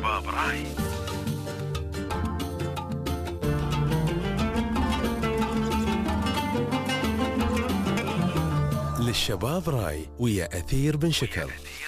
للشباب راي. للشباب راي ويا أثير بن شكر.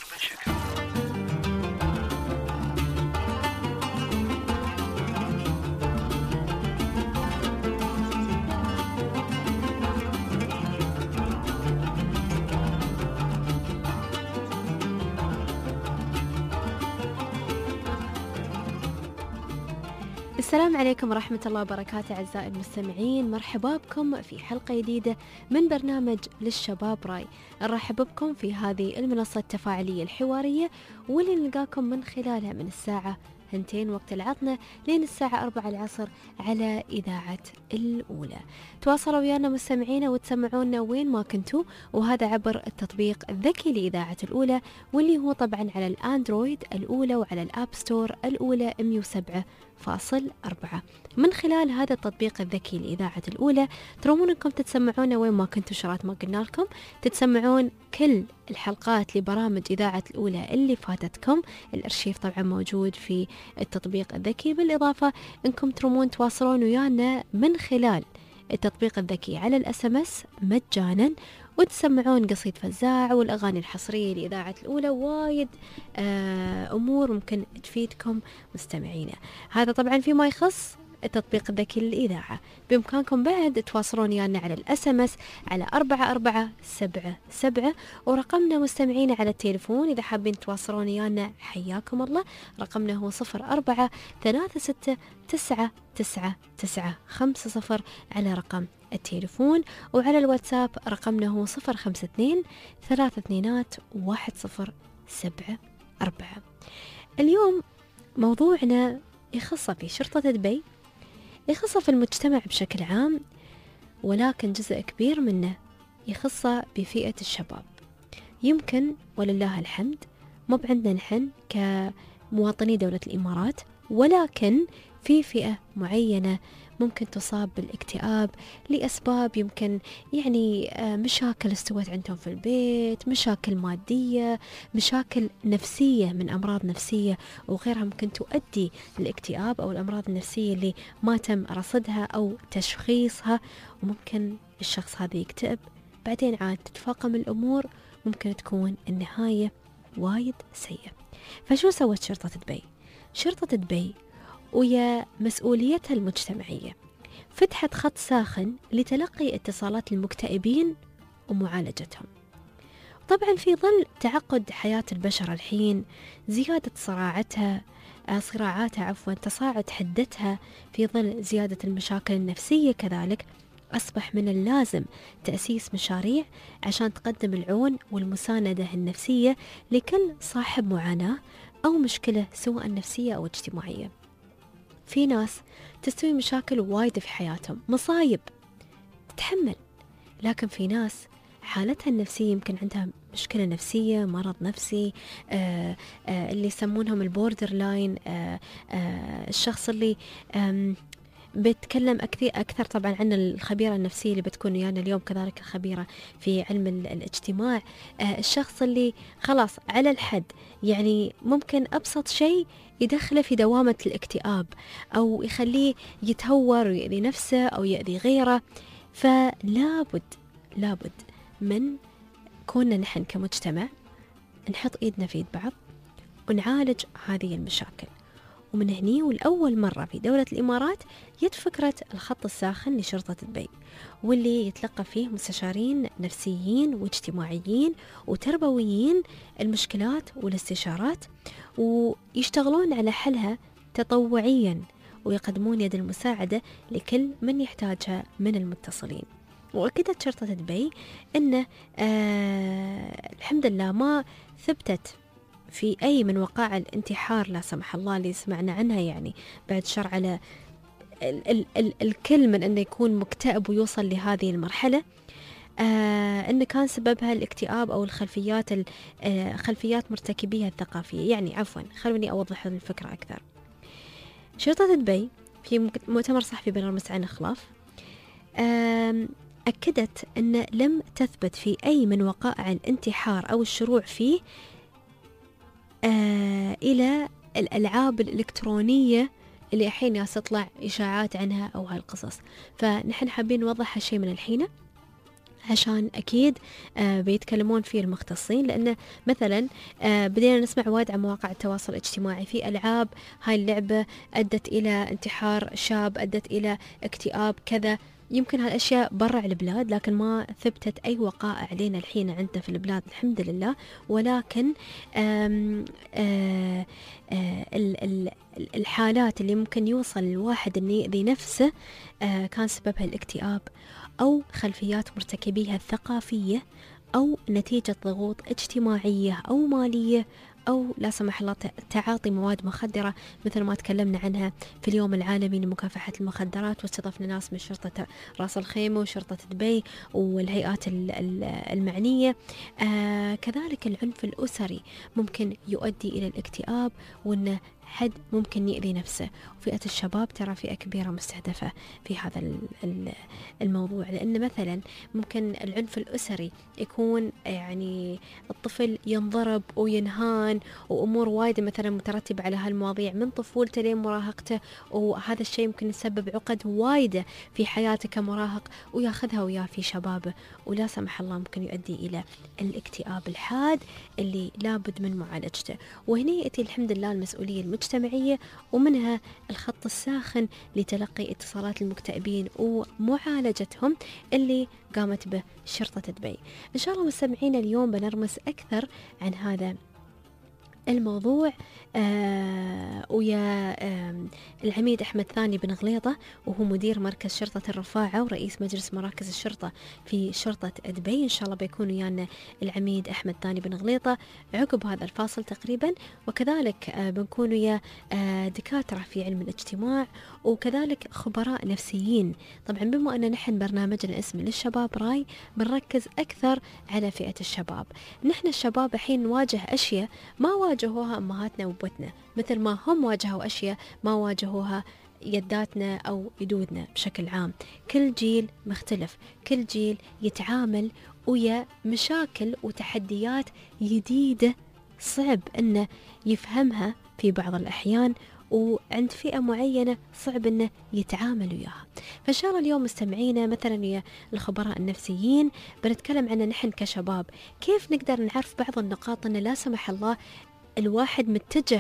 السلام عليكم ورحمة الله وبركاته أعزائي المستمعين، مرحبا بكم في حلقة جديدة من برنامج للشباب راي. نرحب بكم في هذه المنصة التفاعلية الحوارية واللي نلقاكم من خلالها من الساعة 2 وقت العطنة لين الساعة 4 العصر على إذاعة الأولى. تواصلوا ويانا مستمعينا وتسمعونا وين ما كنتوا، وهذا عبر التطبيق الذكي لإذاعة الأولى واللي هو طبعا على الأندرويد الأولى وعلى الأب ستور الأولى 107.4. من خلال هذا التطبيق الذكي لإذاعة الأولى ترون أنكم تتسمعون وين ما كنتوا، شرات ما قلنا لكم تتسمعون كل الحلقات لبرامج إذاعة الأولى اللي فاتتكم. الأرشيف طبعا موجود في التطبيق الذكي، بالإضافة أنكم ترمون تواصلون ويانا من خلال التطبيق الذكي على الSMS مجانا، وتسمعون قصيد فزاع والأغاني الحصرية لإذاعة الأولى، وايد أمور ممكن تفيدكم مستمعينا. هذا طبعا فيما يخص التطبيق الذكي للإذاعة. بإمكانكم بعد تواصلون يانا على الSMS على 4477، ورقمنا مستمعين على التليفون إذا حابين تواصلون يانا حياكم الله. رقمنا هو 0436999950 على رقم التليفون، وعلى الواتساب رقمنا هو 052-322-1074. اليوم موضوعنا يخص في شرطة دبي، يخص في المجتمع بشكل عام، ولكن جزء كبير منه يخص بفئة الشباب. يمكن ولله الحمد مو بعندنا نحن كمواطني دولة الإمارات، ولكن في فئة معينة ممكن تصاب بالاكتئاب لأسباب يمكن يعني مشاكل استوت عندهم في البيت، مشاكل مادية، مشاكل نفسية من أمراض نفسية وغيرها ممكن تؤدي للاكتئاب أو الأمراض النفسية اللي ما تم رصدها أو تشخيصها، وممكن الشخص هذا يكتئب بعدين عاد تتفاقم الأمور، ممكن تكون النهاية وايد سيئة. فشو سوت شرطة دبي؟ شرطة دبي ويا مسؤوليتها المجتمعية فتحت خط ساخن لتلقي اتصالات المكتئبين ومعالجتهم. طبعا في ظل تعقد حياة البشر الحين، زيادة صراعاتها تصاعد حدتها، في ظل زيادة المشاكل النفسية كذلك أصبح من اللازم تأسيس مشاريع عشان تقدم العون والمساندة النفسية لكل صاحب معاناة أو مشكلة سواء نفسية أو اجتماعية. في ناس تستوي مشاكل وايد في حياتهم، مصايب تتحمل، لكن في ناس حالتها النفسية يمكن عندها مشكلة نفسية، مرض نفسي، اللي يسمونهم البوردر لاين، الشخص اللي بتكلم أكثر طبعا عن الخبيرة النفسية اللي بتكون ويانا اليوم، كذلك الخبيرة في علم الاجتماع، الشخص اللي خلاص على الحد يعني ممكن أبسط شيء يدخله في دوامة الاكتئاب أو يخليه يتهور ويأذي نفسه أو يأذي غيره. فلابد من كوننا نحن كمجتمع نحط إيدنا في إيد بعض ونعالج هذه المشاكل. ومن هني والأول مرة في دولة الإمارات يد فكرة الخط الساخن لشرطة دبي، واللي يتلقى فيه مستشارين نفسيين واجتماعيين وتربويين المشكلات والاستشارات، ويشتغلون على حلها تطوعيا ويقدمون يد المساعدة لكل من يحتاجها من المتصلين. وأكدت شرطة دبي أن الحمد لله ما ثبتت في أي من وقائع الانتحار لا سمح الله اللي سمعنا عنها، يعني بعد شر على الكل من أنه يكون مكتئب ويوصل لهذه المرحلة، أن كان سببها الاكتئاب أو خلفيات مرتكبيها الثقافية. يعني عفوا خلوني أوضح الفكرة أكثر. شرطة دبي في مؤتمر صحفي بين المستعان خلاف أكدت أن لم تثبت في أي من وقائع الانتحار أو الشروع فيه إلى الألعاب الإلكترونية اللي الحين ناس تطلع إشاعات عنها أو هالقصص. فنحن حابين نوضح هالشيء من الحين، عشان أكيد بيتكلمون فيه المختصين. لأن مثلا بدينا نسمع وايد عن مواقع التواصل الاجتماعي في ألعاب، هاي اللعبة أدت إلى انتحار شاب، أدت إلى اكتئاب كذا. يمكن هالأشياء برا البلاد، لكن ما ثبتت أي وقائع علينا الحين عندنا في البلاد الحمد لله. ولكن الحالات اللي ممكن يوصل الواحد أن يأذي نفسه كان سببها الاكتئاب، أو خلفيات مرتكبيها الثقافية، أو نتيجة ضغوط اجتماعية أو مالية، أو لا سمح الله تعاطي مواد مخدرة مثل ما تكلمنا عنها في اليوم العالمي لمكافحة المخدرات، واستضفنا ناس من شرطة راس الخيمة وشرطة دبي والهيئات المعنية. كذلك العنف الأسري ممكن يؤدي إلى الاكتئاب، وأنه حد ممكن يأذي نفسه. وفئة الشباب ترى فئة كبيرة مستهدفة في هذا الموضوع، لأن مثلا ممكن العنف الأسري يكون يعني الطفل ينضرب وينهان، وأمور وايد مثلا مترتبة على هالمواضيع من طفولته لين مراهقته، وهذا الشيء ممكن يسبب عقد وايدة في حياته كمراهق وياخذها وياه في شبابه، ولا سمح الله ممكن يؤدي إلى الاكتئاب الحاد اللي لابد من معالجته. وهنا يأتي الحمد لله المسؤولية المجتمعية، ومنها الخط الساخن لتلقي اتصالات المكتئبين ومعالجتهم اللي قامت به شرطة دبي. إن شاء الله مستمعين اليوم بنرمس أكثر عن هذا الموضوع ويا العميد أحمد ثاني بن غليطة، وهو مدير مركز شرطة الرفاعة ورئيس مجلس مراكز الشرطة في شرطة دبي. إن شاء الله بيكون ويانا العميد أحمد ثاني بن غليطة عقب هذا الفاصل تقريبا. وكذلك بنكون ويا دكاترة في علم الاجتماع، وكذلك خبراء نفسيين. طبعا بما أن نحن برنامجنا اسمه للشباب راي، بنركز أكثر على فئة الشباب. نحن الشباب الحين نواجه أشياء ما واجهوها أمهاتنا وأبوتنا، مثل ما هم واجهوا أشياء ما واجهوها يداتنا أو يدودنا بشكل عام. كل جيل مختلف، كل جيل يتعامل ويا مشاكل وتحديات جديدة صعب أنه يفهمها في بعض الأحيان، وعند فئة معينة صعب أنه يتعامل وياها. فإن شاء الله اليوم مستمعينا مثلا ويا الخبراء النفسيين بنتكلم عن نحن كشباب كيف نقدر نعرف بعض النقاط أن لا سمح الله الواحد متجه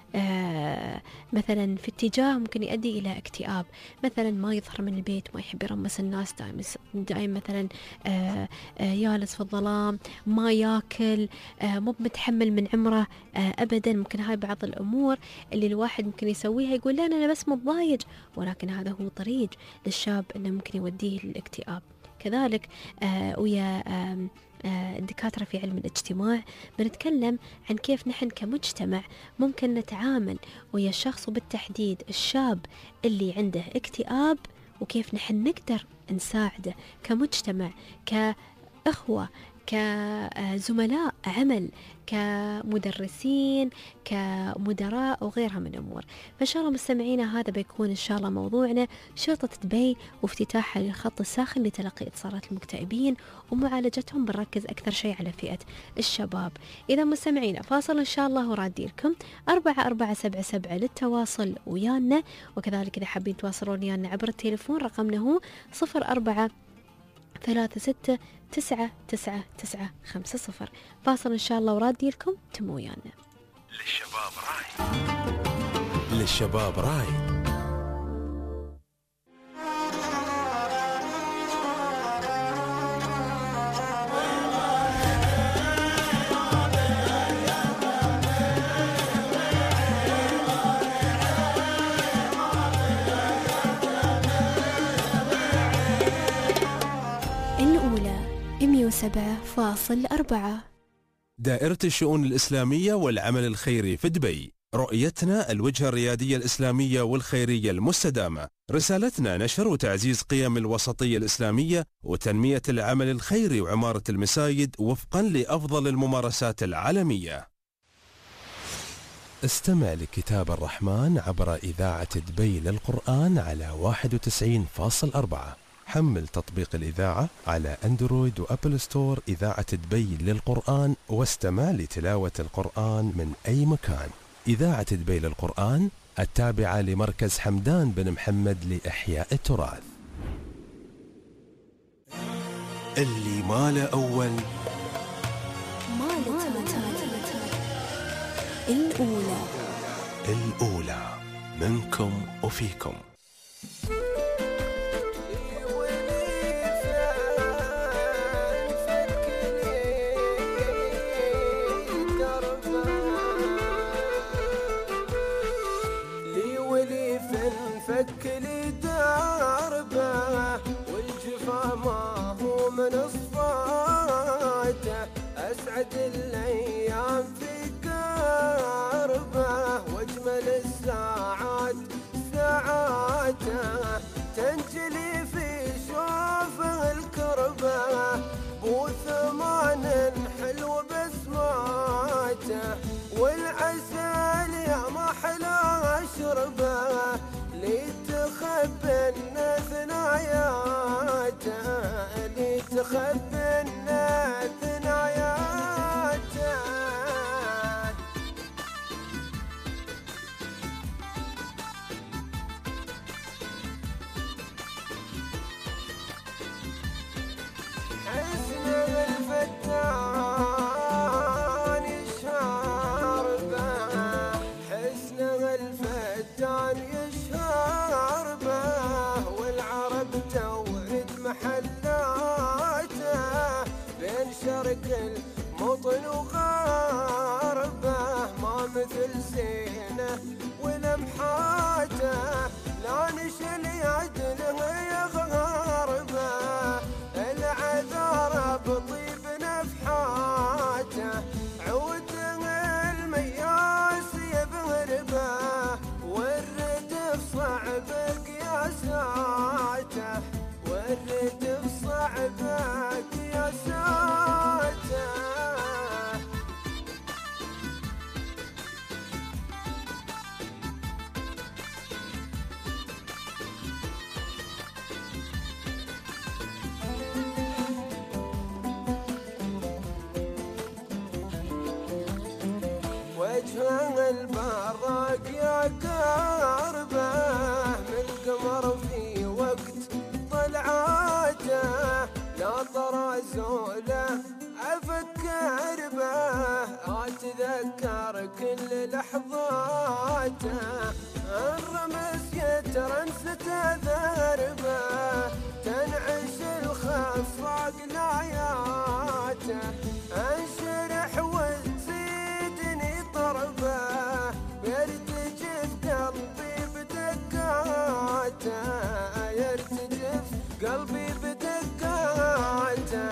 مثلا في اتجاه ممكن يؤدي إلى اكتئاب. مثلا ما يظهر من البيت، ما يحب يرمس الناس، دائما مثلا يالس في الظلام، ما ياكل، مو متحمل من عمره أبدا. ممكن هاي بعض الأمور اللي الواحد ممكن يسويها يقول لا أنا بس متضايج، ولكن هذا هو طريق للشاب أنه ممكن يوديه للاكتئاب. كذلك ويا الدكاترة في علم الاجتماع بنتكلم عن كيف نحن كمجتمع ممكن نتعامل ويا الشخص، وبالتحديد الشاب اللي عنده اكتئاب، وكيف نحن نقدر نساعده كمجتمع، كأخوة، كزملاء عمل، كمدرسين، كمدراء وغيرها من أمور. فإن شاء الله مستمعينا هذا بيكون إن شاء الله موضوعنا، شرطة دبي وافتتاحها للخط الساخن لتلقي اتصالات المكتئبين ومعالجتهم. بنركز أكثر شيء على فئة الشباب. إذا مستمعينا فاصل إن شاء الله ورادي لكم 4477 للتواصل ويانا، وكذلك إذا حابين تواصلون ويانا عبر التليفون رقمنا هو 0436 فاصل إن شاء الله ورادي لكم تمو ويانا. للشباب راي، للشباب راي. الأولى 107.4 دائرة الشؤون الإسلامية والعمل الخيري في دبي. رؤيتنا الوجهة الريادية الإسلامية والخيرية المستدامة. رسالتنا نشر وتعزيز قيم الوسطية الإسلامية وتنمية العمل الخيري وعمارة المساجد وفقا لأفضل الممارسات العالمية. استمع لكتاب الرحمن عبر إذاعة دبي للقرآن على 91.4. حمل تطبيق الإذاعة على أندرويد وأبل ستور إذاعة دبي للقرآن، واستمع لتلاوة القرآن من أي مكان. إذاعة دبي للقرآن التابعة لمركز حمدان بن محمد لإحياء التراث. اللي ما له أول ما له الأولى منكم وفيكم. فك لي دربه والجفا ما هو من صفاته، أسعد الأيام في قربه واجمل الساعات ساعاته، تنجلي في شوفه الكربه بوثمان حلو بسماته، والعسل يا ما حلا اشربه لتخبن ثناياته، لتخبن ثناياته. حسن الفتان يشهر به، حسن الفتان يشهر به، والعرب تورد محلاته بين شرق الموطن وغربه، ما مثل زينه ولمحاته، لا نشل يعدله يغربه، العذار بطيب نفحاته، عوده المياس يبهربه، والردف صعب قياساته، والردف صعب قياساته. وجهه البراق يا قربه من قمر في وقت طلعاته، لا طرازوله افكر به، اتذكر كل لحظاته، الرمس يترنست ذربه، تنعش الخفاق لاياته، انشرح وتزيدني طربه، يرتجف قلبي بدقاته، يرتجف قلبي بدقاته.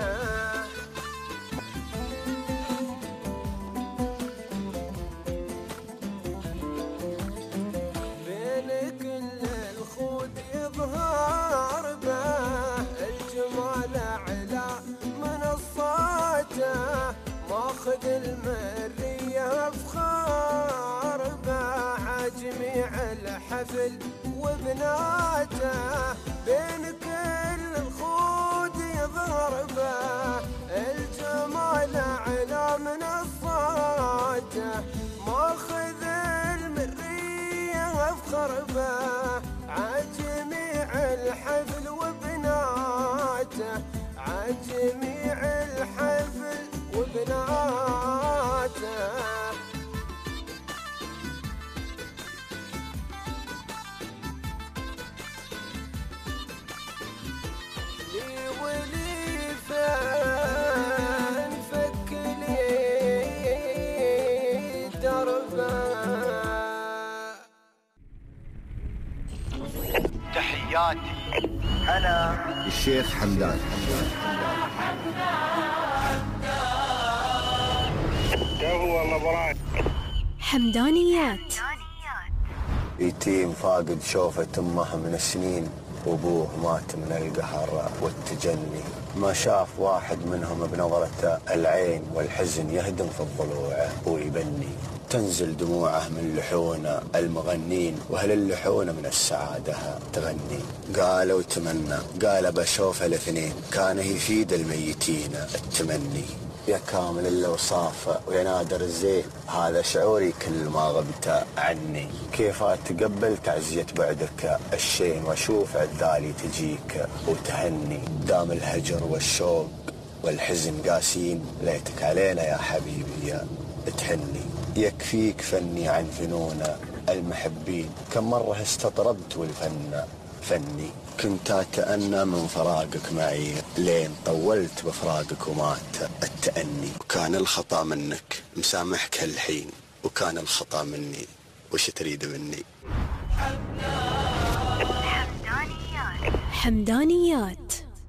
بين كل الخود يظهر به، الجمال اعلى من الصاته، ماخذ المرية افخار به، عجميع الحفل وبناته، بين كل الخود يظهر به، الجمال اعلى من الصاته، ماخذ المرية افخر به، عجميع الحفل وبناته، عجميع الحفل وبناته. لي ولي فان فك لي دربه. تحياتي أنا الشيخ حمدان. هو مبارك حمدانيات. يتيم فاقد شوفة أمه من السنين، وأبوه مات من القهر والتجني، ما شاف واحد منهم بنظرته العين، والحزن يهدم في الضلوع ويبني، تنزل دموعه من لحون المغنين، وهل اللحون من السعادة تغني. قال وتمنى، قال بشوف الاثنين، كان يفيد الميتين التمني، يا كامل الأوصاف ويا نادر الزين، هذا شعوري كل ما غبت عني. كيف أتقبل تعزية بعدك الشين وأشوف عذالي تجيك وتهني. دام الهجر والشوق والحزن قاسين، ليتك علينا يا حبيبي يا تحني. يكفيك فني عن فنون المحبين، كم مرة استطربت والفن فني. كنت أتأنى من فراقك معي لين طولت بفراقك ومات التأني. وكان الخطأ منك مسامحك هالحين، وكان الخطأ مني وش تريد مني. حمدانيات،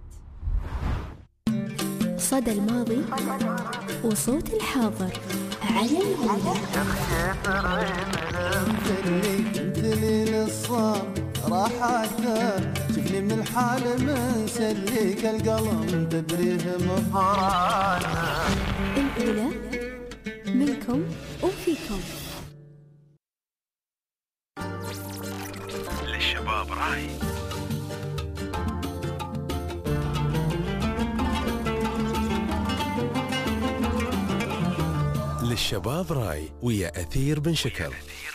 صدى الماضي وصوت الحاضر على الهواء. راحته شفني من الحال من سليك القلم تبريه مفرانا. الأولى منكم وفيكم. للشباب راي. للشباب راي ويا أثير بن شكر.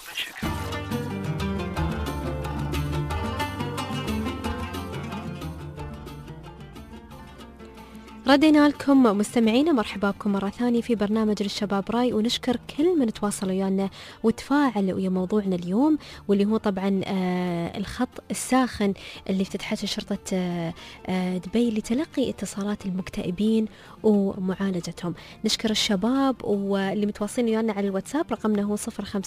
ردينا لكم مستمعينا، مرحبا بكم مرة ثانية في برنامج للشباب راي، ونشكر كل من تواصل ويانا وتفاعل ويا موضوعنا اليوم، واللي هو طبعا الخط الساخن اللي افتتحته شرطة دبي لتلقي اتصالات المكتئبين ومعالجتهم. نشكر الشباب واللي متواصلين ويانا على الواتساب، رقمنا هو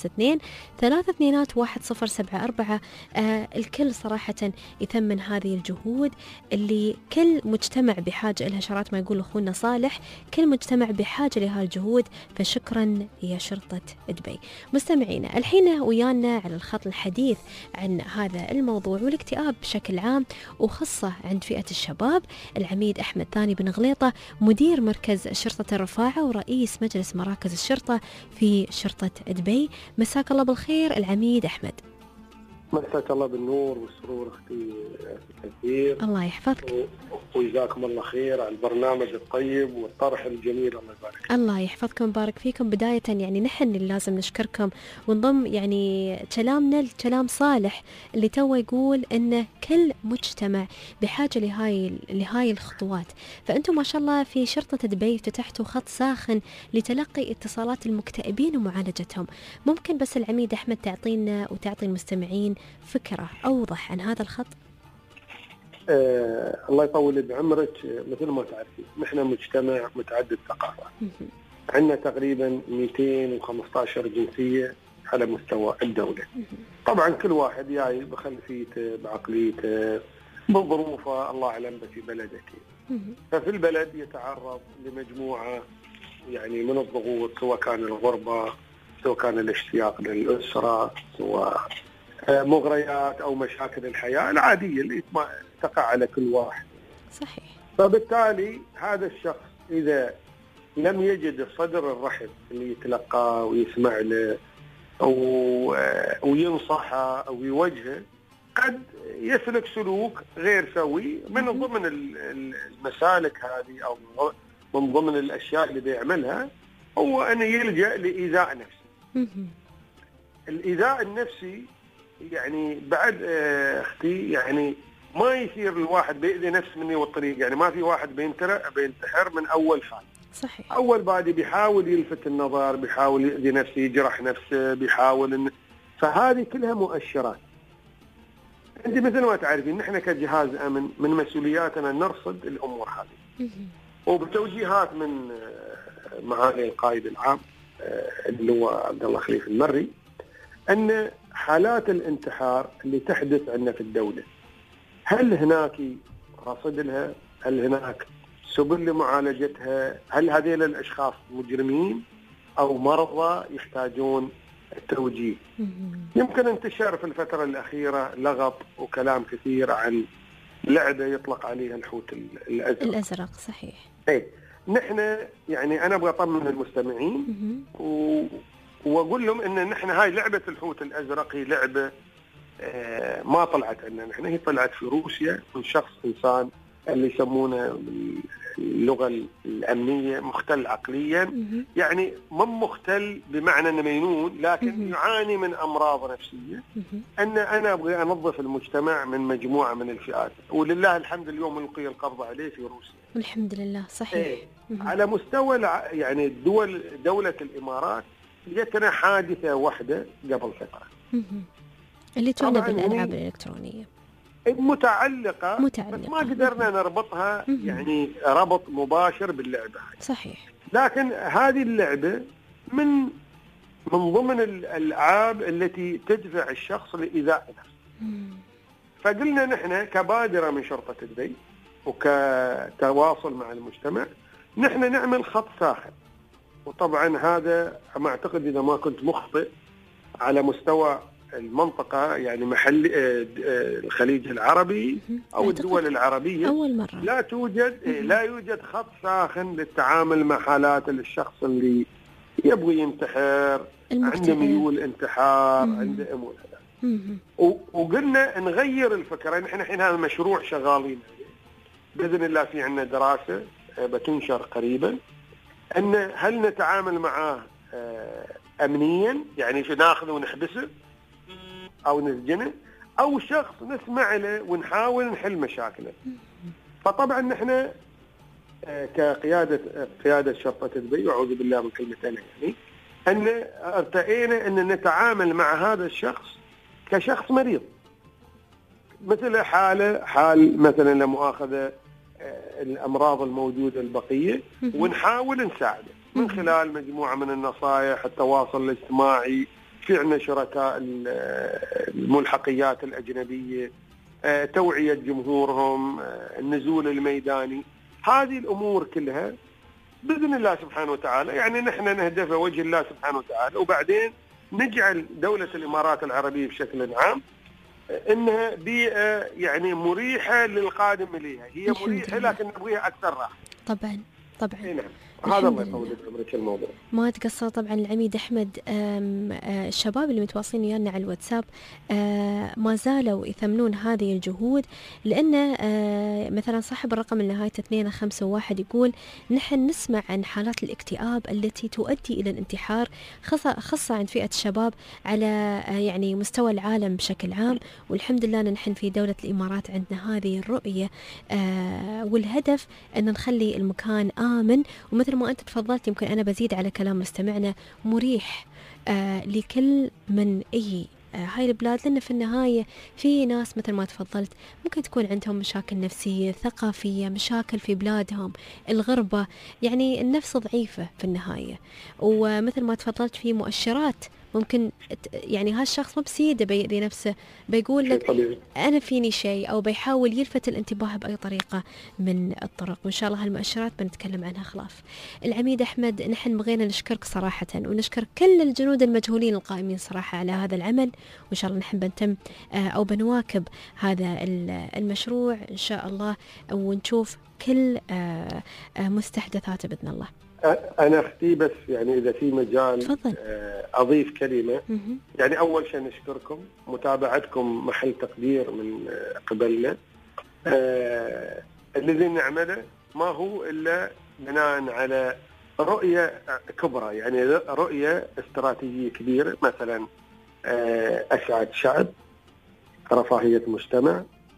052-32-1074. الكل صراحة يثمن هذه الجهود اللي كل مجتمع بحاجة لها. شرات ما يقول أخونا صالح، كل مجتمع بحاجة لها الجهود، فشكرا يا شرطة دبي. مستمعينا الحين ويانا على الخط الحديث عن هذا الموضوع والاكتئاب بشكل عام، وخاصة عند فئة الشباب، العميد أحمد ثاني بن غليطة، مدير مركز شرطة الرفاعة ورئيس مجلس مراكز الشرطة في شرطة دبي. مساك الله بالخير العميد أحمد. مساك الله بالنور والسرور اختي كثير. الله يحفظك وجزاكم الله خير على البرنامج الطيب والطرح الجميل. الله يبارك. الله يحفظكم ويبارك فيكم. بداية يعني نحن اللي لازم نشكركم ونضم يعني كلامنا لكلام صالح اللي تو يقول ان كل مجتمع بحاجة لهاي الخطوات. فأنتم ما شاء الله في شرطة دبي فتحتوا خط ساخن لتلقي اتصالات المكتئبين ومعالجتهم. ممكن بس العميد أحمد تعطينا وتعطي المستمعين فكرة أوضح عن هذا الخط؟ الله يطول بعمرك. مثل ما تعرفين نحن مجتمع متعدد ثقافات، عندنا تقريبا 215 جنسية على مستوى الدولة. طبعا كل واحد جاي بخلفيته بعقليته بظروفه، الله أعلم في بلده كيف. ففي البلد يتعرض لمجموعة يعني من الضغوط، سواء كان الغربة، سواء كان الاشتياق للأسرة، سواء مغريات أو مشاكل الحياة العادية اللي تقع على كل واحد. صحيح. فبالتالي هذا الشخص إذا لم يجد الصدر الرحب اللي يتلقاه ويسمع له أو ينصحه أو يوجهه، قد يسلك سلوك غير سوي. من ضمن المسالك هذه أو من ضمن الأشياء اللي بيعملها هو أن يلجأ لإيذاء نفسه. الإيذاء النفسي يعني بعد اختي يعني ما يصير الواحد بيأذي نفسه مني والطريق، يعني ما في واحد بينتحر من أول حال. صحيح. أول بادي بيحاول يلفت النظر، بيحاول يأذي نفسه، يجرح نفسه، بيحاول فهذه كلها مؤشرات. أنت مثل ما تعرفين نحن كجهاز أمن من مسؤولياتنا نرصد الأمور هذه، وبتوجيهات من معالي القائد العام اللي هو عبد الله خليفة المري، أن حالات الانتحار اللي تحدث عندنا في الدولة هل هناك رصد لها؟ هل هناك سبل لمعالجتها؟ هل هذيل الأشخاص مجرمين أو مرضى يحتاجون التوجيه؟ يمكن انتشر في الفترة الأخيرة لغط وكلام كثير عن لعبة يطلق عليها الحوت الأزرق. صحيح. اي نحن يعني أنا أبغى أطمن المستمعين وأقول لهم إن نحن هاي لعبة الحوت الأزرق هي لعبة ما طلعت عندنا نحن، هي طلعت في روسيا من شخص إنسان اللي يسمونه اللغة الأمنية مختل عقليا. يعني مو مختل بمعنى أنه مجنون، لكن يعاني من أمراض نفسية. أن أنا أبغى أنظف المجتمع من مجموعة من الفئات، ولله الحمد اليوم ملقي القبض عليه في روسيا الحمد لله. صحيح. على مستوى يعني دولة الإمارات جتنا حادثة واحدة قبل فترة اللي تعنى بالألعاب الإلكترونية متعلقة بس ما قدرنا نربطها يعني ربط مباشر باللعبة. صحيح. لكن هذه اللعبة من ضمن الألعاب التي تدفع الشخص لإيذاء نفسه. فقلنا نحن كبادرة من شرطة دبي وكتواصل مع المجتمع نحن نعمل خط ساخن. وطبعا هذا ما أعتقد إذا ما كنت مخطئ على مستوى المنطقة، يعني محل الخليج العربي أو الدول العربية أول مرة لا يوجد خط ساخن للتعامل مع حالات الشخص اللي يبغي ينتحر، عنده ميول انتحار، عنده أمور. وقلنا نغير الفكرة. نحن الحين هذا المشروع شغالين بإذن الله، في عندنا دراسة بتنشر قريبا أن هل نتعامل معاه أمنيا، يعني ناخذه ونحبسه أو نسجنه، أو شخص نسمع له ونحاول نحل مشاكله. فطبعا نحن كقيادة شرطة دبي، وأعوذ بالله من كلمة أنا، يعني أن ارتئينا أن نتعامل مع هذا الشخص كشخص مريض، مثل حال مثلا لمؤاخذة الأمراض الموجودة البقية، ونحاول نساعده من خلال مجموعة من النصائح، التواصل الاجتماعي، في عندنا شركاء الملحقيات الأجنبية، توعية جمهورهم، النزول الميداني. هذه الأمور كلها بإذن الله سبحانه وتعالى يعني نحن نهدف وجه الله سبحانه وتعالى، وبعدين نجعل دولة الإمارات العربية بشكل عام إنها بيئة يعني مريحة للقادم إليها. هي مريحة لكن نبغيها أكثر راحة. طبعا. نعم. هذا الله يطول عمرك الموضوع. ما تقصر طبعا العميد أحمد. الشباب اللي متواصلين ويانا على الواتساب ما زالوا يثمنون هذه الجهود، لأن مثلا صاحب الرقم النهاية 251 يقول نحن نسمع عن حالات الاكتئاب التي تؤدي إلى الانتحار، خاصة عند فئة الشباب على يعني مستوى العالم بشكل عام. والحمد لله نحن في دولة الإمارات عندنا هذه الرؤية والهدف أن نخلي المكان آمن، ومثل ما أنت تفضلت يمكن أنا بزيد على كلام مستمعنا، مريح لكل من هاي البلاد، لأن في النهاية في ناس مثل ما تفضلت ممكن تكون عندهم مشاكل نفسية، ثقافية، مشاكل في بلادهم، الغربة، يعني النفس ضعيفة في النهاية. ومثل ما تفضلت في مؤشرات ممكن يعني هالشخص ما بسيده لنفسه بيقول لك أنا فيني شيء، أو بيحاول يلفت الانتباه بأي طريقة من الطرق. وإن شاء الله هالمؤشرات بنتكلم عنها خلاف. العميد أحمد، نحن بغينا نشكرك صراحة، ونشكر كل الجنود المجهولين القائمين صراحة على هذا العمل، وإن شاء الله نحن بنتم أو بنواكب هذا المشروع إن شاء الله، ونشوف كل مستحدثاته بإذن الله. أنا أختي بس يعني إذا في مجال أضيف كلمة. يعني أول شيء نشكركم، متابعتكم محل تقدير من قبلنا. الذي نعمله ما هو إلا بناء على رؤية كبرى، يعني رؤية استراتيجية كبيرة، مثلا أسعد شعب، رفاهية مجتمع.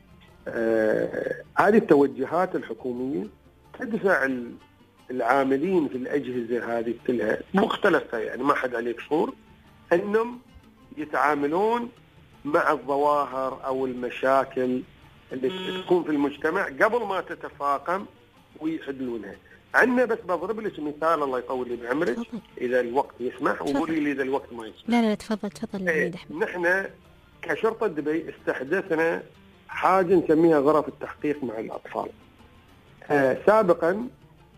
هذه التوجهات الحكومية تدفع العاملين في الأجهزة هذه كلها مختلفة، يعني ما حد عليه كفور، أنهم يتعاملون مع الظواهر أو المشاكل اللي تكون في المجتمع قبل ما تتفاقم ويحلونها. عندنا بس بضرب لك مثال، الله يطول لي بعمرك إذا الوقت يسمح، وقولي لي إذا الوقت ما يسمح. لا تفضل نحن كشرطة دبي استحدثنا حاجة نسميها غرف التحقيق مع الأطفال. سابقا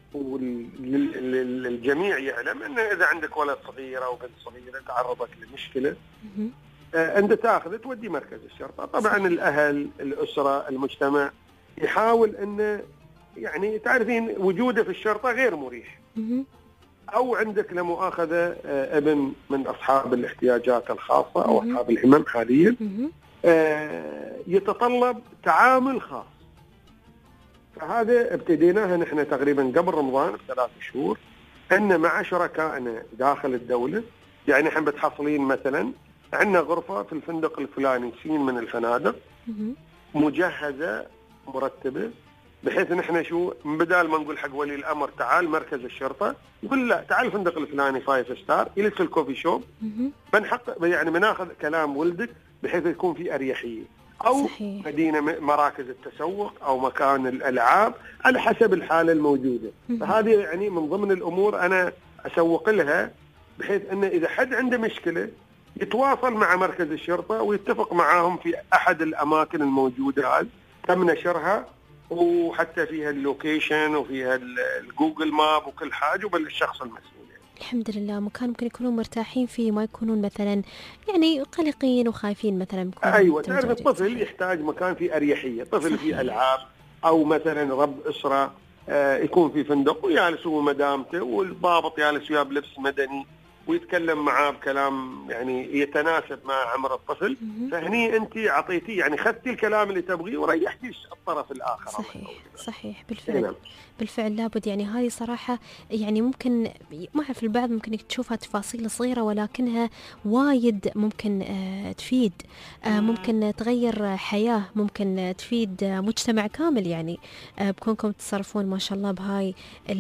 والجميع يعلم أن إذا عندك ولد صغير أو بنت صغيرة تعرضت لمشكلة أنت تأخذ تودي مركز الشرطة. طبعا الأهل، الأسرة، المجتمع يحاول أن يعني تعرفين وجوده في الشرطة غير مريح، أو عندك لمؤاخذة ابن من أصحاب الاحتياجات الخاصة أو أصحاب الهمم حاليا، يتطلب تعامل خاص. فهذا ابتديناها نحن تقريبا قبل رمضان ب3 شهور، أن مع شركائنا داخل الدولة. يعني احنا بتحصلين مثلا عندنا غرفة في الفندق الفلاني، سين من الفنادق مجهزة مرتبة، بحيث نحن شو بدال ما نقول حق ولي الأمر تعال مركز الشرطة، نقول لا تعال الفندق الفلاني 5 ستار، يجلس الكوفي شوب، بنحقق يعني بناخذ كلام ولدك بحيث يكون في أريحية، أو صحيح. مدينة مراكز التسوق أو مكان الألعاب على حسب الحالة الموجودة. فهذه يعني من ضمن الأمور أنا أسوق لها، بحيث أنه إذا حد عنده مشكلة يتواصل مع مركز الشرطة ويتفق معاهم في أحد الأماكن الموجودة، تم نشرها وحتى فيها اللوكيشن وفيها الجوجل ماب وكل حاجة، وبل الشخص المسؤول. الحمد لله، مكان ممكن يكونون مرتاحين فيه، ما يكونون مثلا يعني قلقين وخايفين مثلا. أيوة، تعرف الطفل يحتاج مكان فيه أريحية، طفل فيه ألعاب، أو مثلا رب أسرة يكون في فندق ويالس هو مدامته والضابط يالس وياه بلبس مدني ويتكلم معاه بكلام يعني يتناسب مع عمر الطفل. فهني أنت عطيتيه يعني خذتي الكلام اللي تبغيه وريحتي الطرف الآخر. صحيح صحيح بالفعل. بالفعل لابد، يعني هذه صراحة يعني ممكن ما أعرف البعض ممكن تشوفها تفاصيل صغيرة ولكنها وايد ممكن تفيد، ممكن تغير حياة، ممكن تفيد مجتمع كامل. يعني بكونكم تتصرفون ما شاء الله بهاي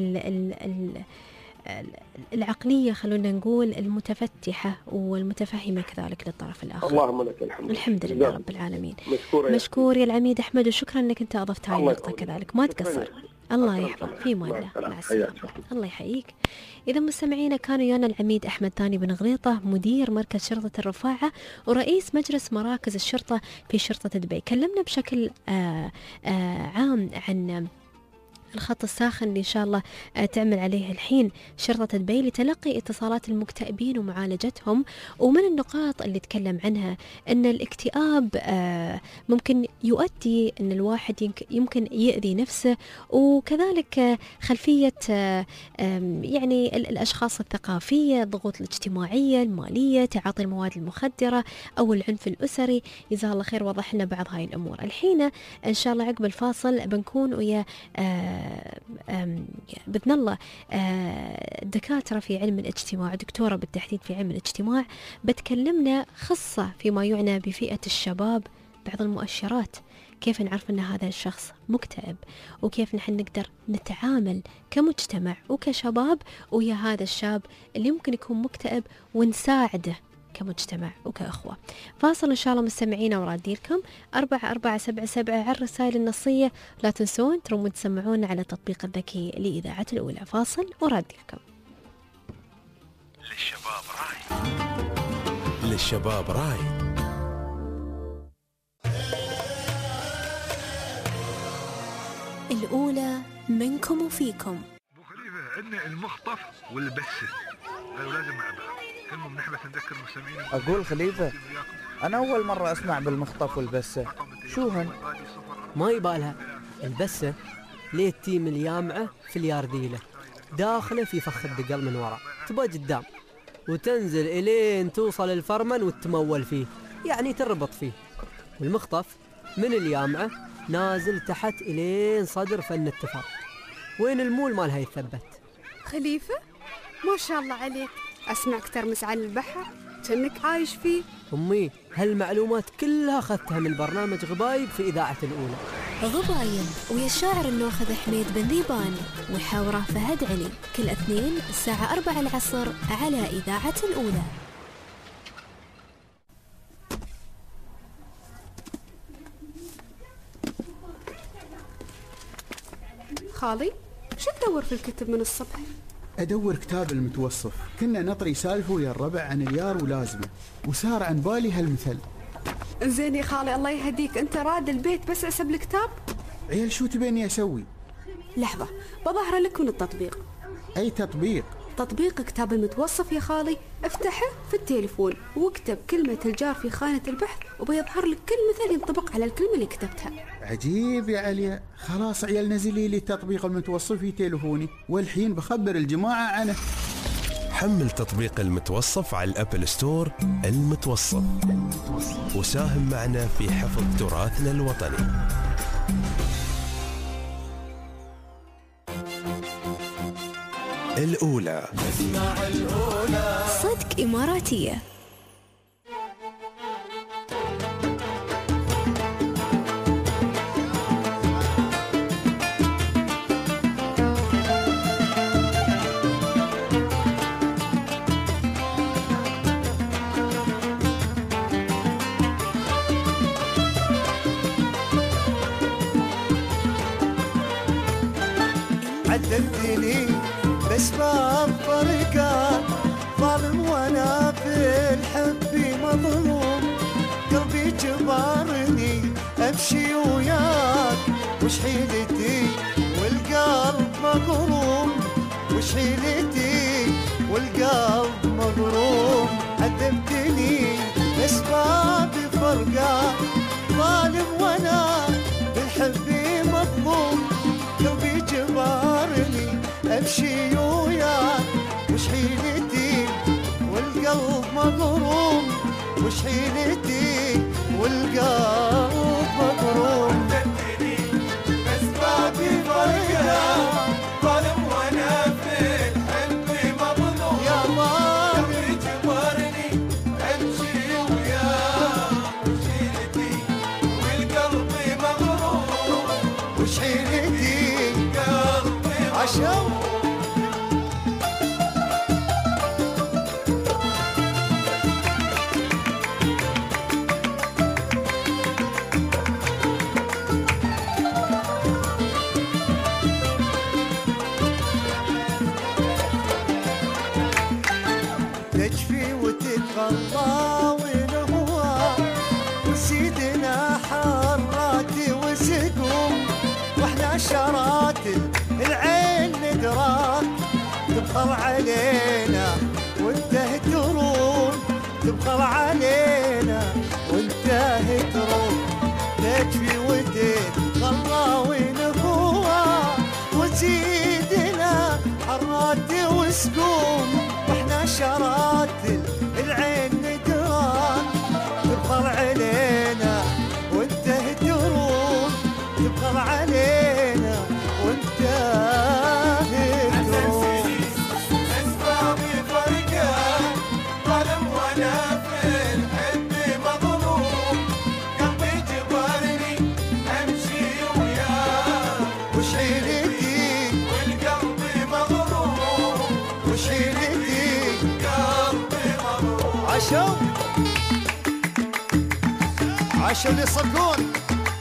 العقلية، خلونا نقول المتفتحة والمتفهمة كذلك للطرف الآخر. اللهم لك الحمد. الحمد لله رب العالمين. مشكور يا العميد أحمد، وشكرا أنك أنت أضفت هاي النقطة كذلك، ما تقصر. الله يحفظ في مان الله. مع السلامة. الله يحييك. إذا مستمعينا كانوا ويانا العميد أحمد ثاني بن غليطة، مدير مركز شرطة الرفاعة ورئيس مجلس مراكز الشرطة في شرطة دبي. كلمنا بشكل عام عن الخط الساخن اللي إن شاء الله تعمل عليه الحين شرطة دبي لتلقي اتصالات المكتئبين ومعالجتهم. ومن النقاط اللي تكلم عنها أن الاكتئاب ممكن يؤدي أن الواحد يمكن يؤذي نفسه، وكذلك خلفية يعني الأشخاص الثقافية، الضغوط الاجتماعية، المالية، تعاطي المواد المخدرة أو العنف الأسري. جزاه الله خير وضح لنا بعض هاي الأمور. الحين إن شاء الله عقب الفاصل بنكون ويا بإذن الله دكاترة في علم الاجتماع، دكتورة بالتحديد في علم الاجتماع، بتكلمنا خاصة فيما يعنى بفئة الشباب بعض المؤشرات، كيف نعرف أن هذا الشخص مكتئب، وكيف نحن نقدر نتعامل كمجتمع وكشباب ويا هذا الشاب اللي ممكن يكون مكتئب ونساعده كمجتمع وكأخوة. فاصل إن شاء الله مستمعينا ورادي لكم 4477 على الرسائل النصية. لا تنسون ترمون تسمعونا على التطبيق الذكي لإذاعة الأولى. فاصل ورادي لكم. للشباب راي، للشباب راي. الأولى منكم وفيكم. ابو خليفه عندنا المخطف والبسه، قالوا لازم مع بعض. المهم نحبس نذكر المستمعين. اقول خليفه انا اول مره اسمع بالمخطف والبسه، شوهن؟ ما يبالها البسه ليه التيم اليامعه في اليارديله، داخله في فخ الدقل من وراء، تبقى قدام وتنزل الين توصل الفرمن وتمول فيه، يعني تربط فيه. والمخطف من اليامعه نازل تحت الين صدر فن التفاق، وين المول مالها يثبت. خليفه ما شاء الله عليك، اسمعك ترمس على البحر كأنك عايش فيه. امي هالمعلومات كلها اخذتها من برنامج غبايب في اذاعه الاولى. غبايب ويا الشاعر الناخذ حميد بن ذيبان وحاوره فهد علي، كل اثنين الساعه 4 العصر على اذاعه الاولى. خالي شو تدور في الكتب من الصبح؟ أدور كتاب المتوصف، كنا نطري سالفه ويا الربع عن اليار ولازمه، وصار عن بالي هالمثل. زين يا خالي الله يهديك، أنت راد البيت بس أسب الكتاب؟ عيال شو تبيني أسوي؟ لحظة بظهر لك من التطبيق. أي تطبيق؟ تطبيق كتاب المتوصف يا خالي، افتحه في التليفون واكتب كلمة الجار في خانة البحث وبيظهر لك كل مثل ينطبق على الكلمة اللي كتبتها. عجيب يا عليا، خلاص عيال نزلي لي التطبيق المتوصف في تليفوني، والحين بخبر الجماعة عنه. حمل تطبيق المتوصف على الأبل ستور. المتوصف، وساهم معنا في حفظ تراثنا الوطني. الأولى. اسمع الأولى. صدق إماراتية. عذبتني بأسباب فرقات، ظالم وانا في الحب مظلوم، قلبي جبرني امشي وياك، وش حيلتي والقلب مغروم، وش حيلتي والقلب مغروم. عذبتني بأسباب فرقات، ظالم وانا بالحب مظلوم، قلبي جبرني امشي وياك، وش حيلتي والقلب مغروم، وش حيلتي والقلب مغروم. عذبتني بأسبابي فرقات، ظالم وانا في الحب مظلوم، يا قلبي جبرني امشي وياك، وش حيلتي والقلب مغروم، وش حيلتي عشان تجفي وتتغلى ونهوى، وسيدنا حراتي وسقوم، واحنا شرات العين ندراك، تبخل علينا وانت تروم، تبخل علينا وانت تروم. تجفي وتتغلى ونهوى، وسيدنا حراتي وسقوم، واحنا شرات العين ندراك، تبخل علينا وانت تروم، تبخل علينا وانت تروم. اسبابي فرقات، ظالم وانا في الحب مظلوم، قلبي جبرني امشي وياك، وش حيلتي والقلب مغروم، وش حيلتي قلبي مغروم. عاشوا اللي يصدقون.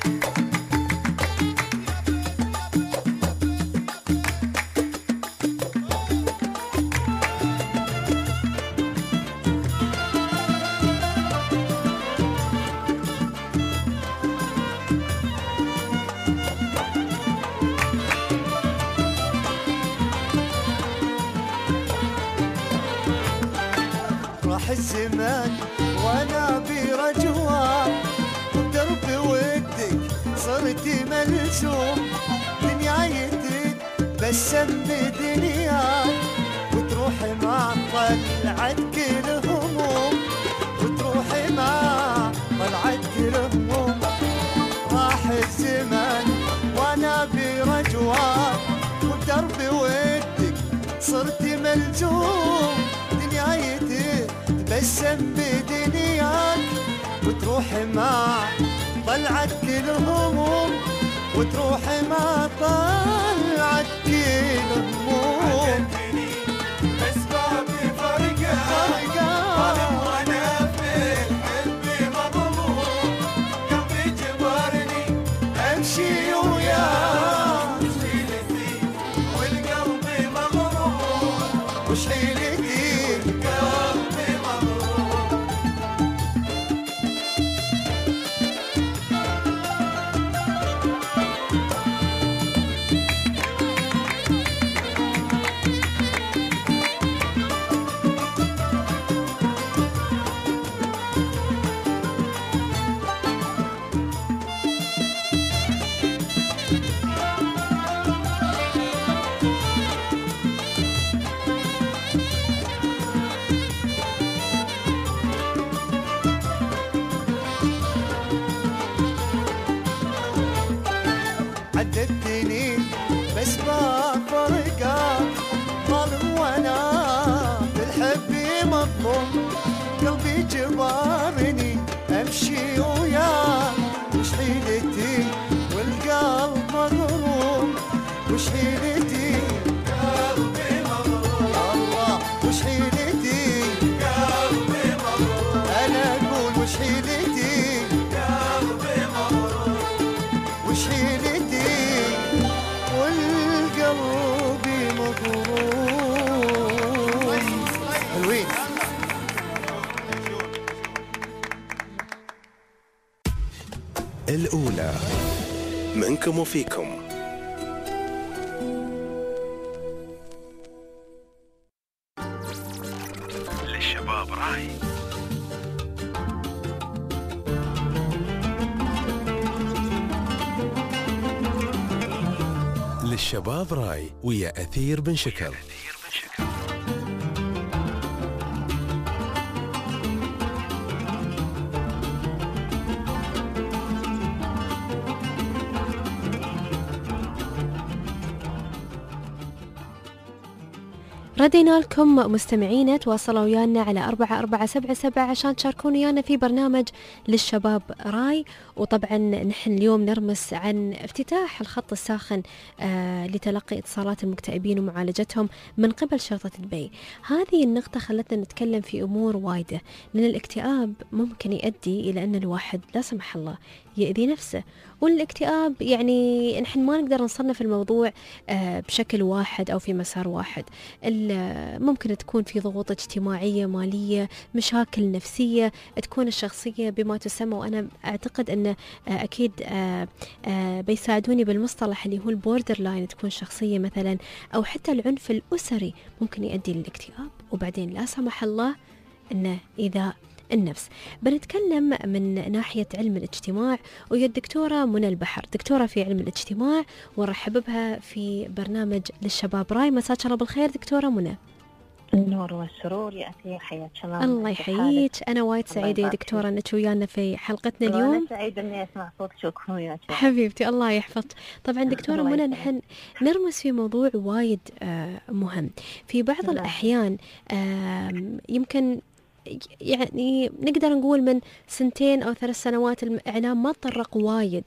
راح الزمان وانا برجوان، وبدرب ودك صرت ملزوم، دنياي تتبسم بدنياك، وتروح مع طلعت كل هموم، وتروح مع طلعت كل هموم. راح الزمان وانا برجوان، وبدرب ودك صرت ملزوم، دنياي تتبسم بدنياك، وتروح مع طلعت كل هموم، وتروح مع طلعت كل هموم. عجبتني بأسبابي فرقات، ظالم وانا في الحب مظلوم، قلبي جبرني امشي وياك، وش حيلتي والقلب مغروم، وش حيلتي قلبي مغروم. ضامني امشي وياه، وش حيلتي والقلب مغروم، وش حيلتي قلبي مغروم، الله وش حيلتي قلبي مغروم، انا اقول وش حيلتي قلبي مغروم، وش حيلتي والقلب مغروم. حلوين. الأولى منكم وفيكم. للشباب راي. للشباب راي ويا أثير بن شكر. ردينا لكم مستمعينا، تواصلوا ويانا على 4477 عشان تشاركون ويانا في برنامج للشباب راي. وطبعا نحن اليوم نرمس عن افتتاح الخط الساخن لتلقي اتصالات المكتئبين ومعالجتهم من قبل شرطة دبي. هذه النقطة خلتنا نتكلم في أمور وايدة، لأن الاكتئاب ممكن يؤدي إلى أن الواحد لا سمح الله يأذي نفسه. والاكتئاب يعني نحن ما نقدر نصنف الموضوع بشكل واحد أو في مسار واحد. ممكن تكون في ضغوط اجتماعية، مالية، مشاكل نفسية، تكون الشخصية بما تسمى، وأنا أعتقد أن أكيد بيساعدوني بالمصطلح اللي هو البوردر لاين، تكون شخصية مثلا، أو حتى العنف الأسري ممكن يؤدي للاكتئاب، وبعدين لا سمح الله أنه إذا النفس. بنتكلم من ناحية علم الاجتماع ويا الدكتورة منى البحر، دكتورة في علم الاجتماع، ونرحب بها في برنامج للشباب راي. مساك الله بالخير دكتورة منى. النور والسرور يا أثير، حياك الله. الله يحييك. أنا وايد سعيدة يا دكتورة أنك ويانا في حلقتنا اليوم. أنا سعيدة أني أسمع صوتك وياك حبيبتي، الله يحفظك. طبعا دكتورة منى، نحن نرمس في موضوع وايد مهم. في بعض الأحيان يمكن يعني نقدر نقول من 2 أو 3 سنوات الإعلام ما تطرق وايد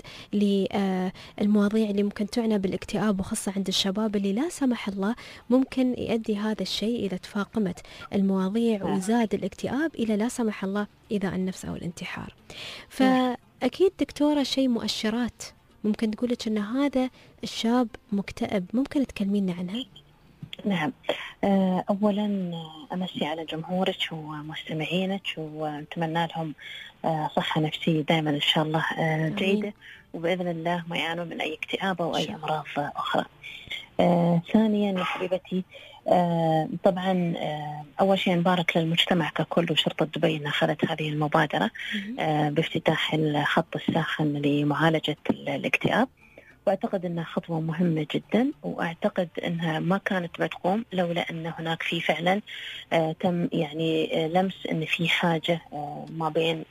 للمواضيع اللي ممكن تعنى بالاكتئاب، وخاصة عند الشباب اللي لا سمح الله ممكن يؤدي هذا الشيء إذا تفاقمت المواضيع وزاد الاكتئاب إلى لا سمح الله إيذاء النفس أو الانتحار. فأكيد دكتورة شيء مؤشرات ممكن تقولك أن هذا الشاب مكتئب، ممكن تكلمينا عنها؟ نعم. أولا أمسي على جمهورك ومستمعينك، ونتمنى لهم صحة نفسية دائما إن شاء الله جيدة، وبإذن الله ما يعانون من أي اكتئاب أو أي أمراض أخرى. ثانيا يا حبيبتي، طبعا أول شيء نبارك للمجتمع ككل وشرطة دبي أنها أخذت هذه المبادرة بافتتاح الخط الساخن لمعالجة الاكتئاب، وأعتقد أنها خطوة مهمة جدا، وأعتقد أنها ما كانت بتقوم لولا أن هناك في فعلا تم يعني لمس أن في حاجة ما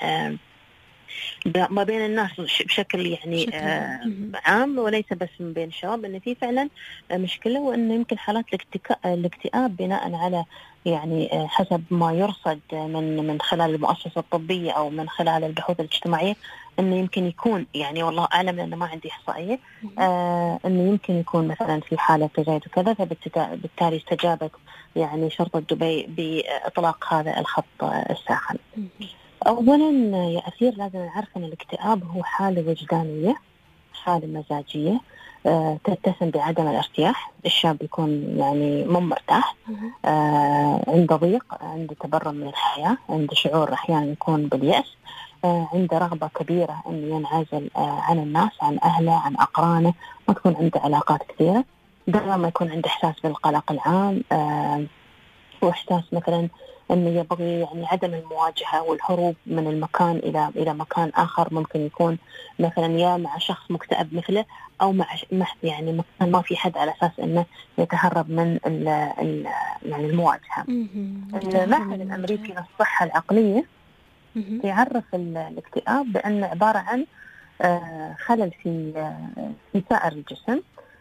بين الناس بشكل يعني عام، وليس بس من بين الشباب، أن في فعلا مشكلة، وأن يمكن حالات الاكتئاب بناء على يعني حسب ما يرصد من خلال المؤسسة الطبية أو من خلال البحوث الاجتماعية، أنه يمكن يكون يعني والله أعلم لأنه ما عندي إحصائية، أنه يمكن يكون مثلا في حالة تزايد وكذا، فبالتالي استجابت يعني شرطة دبي بإطلاق هذا الخط الساخن. أولا يا أثير لازم نعرف أن الاكتئاب هو حالة وجدانية، حالة مزاجية تتسم بعدم الارتياح. الشاب يكون يعني مو مرتاح، عنده ضيق، عنده تبرم من الحياة، عنده شعور أحيانا يكون باليأس، عنده رغبة كبيرة أنه ينعزل عن الناس، عن أهله، عن أقرانه، ما تكون عنده علاقات كثيرة، دائما يكون عنده إحساس بالقلق العام، وإحساس مثلا أنه يبغي يعني عدم المواجهة والهروب من المكان إلى مكان آخر، ممكن يكون مثلا يا مع شخص مكتئب مثله، أو مع يعني مكان ما في حد، على أساس أنه يتهرب من يعني المواجهة. المعهد الأمريكي للصحة العقلية يعرف الاكتئاب بأنه عبارة عن خلل في سائر الجسم،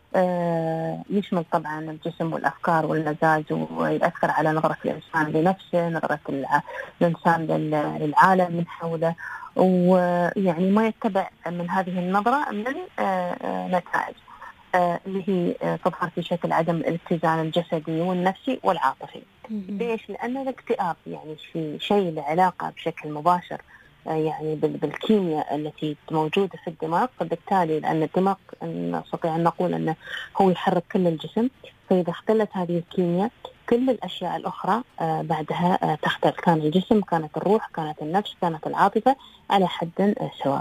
يشمل طبعا الجسم والأفكار والمزاج، ويأثر على نظرة الإنسان لنفسه، نظرة الإنسان للعالم من حوله، ويعني ما يتبع من هذه النظرة من نتائج اللي هي تظهر في شكل عدم الاتزان الجسدي والنفسي والعاطفي. ليش؟ لأن الاكتئاب يعني شيء له علاقة بشكل مباشر يعني بالكيمياء التي موجودة في الدماغ، فبالتالي لأن الدماغ نستطيع أن نقول أنه هو يحرك كل الجسم، فإذا اختلت هذه الكيمياء كل الأشياء الأخرى بعدها تختل، كان الجسم، كانت الروح، كانت النفس، كانت العاطفة على حد سواء.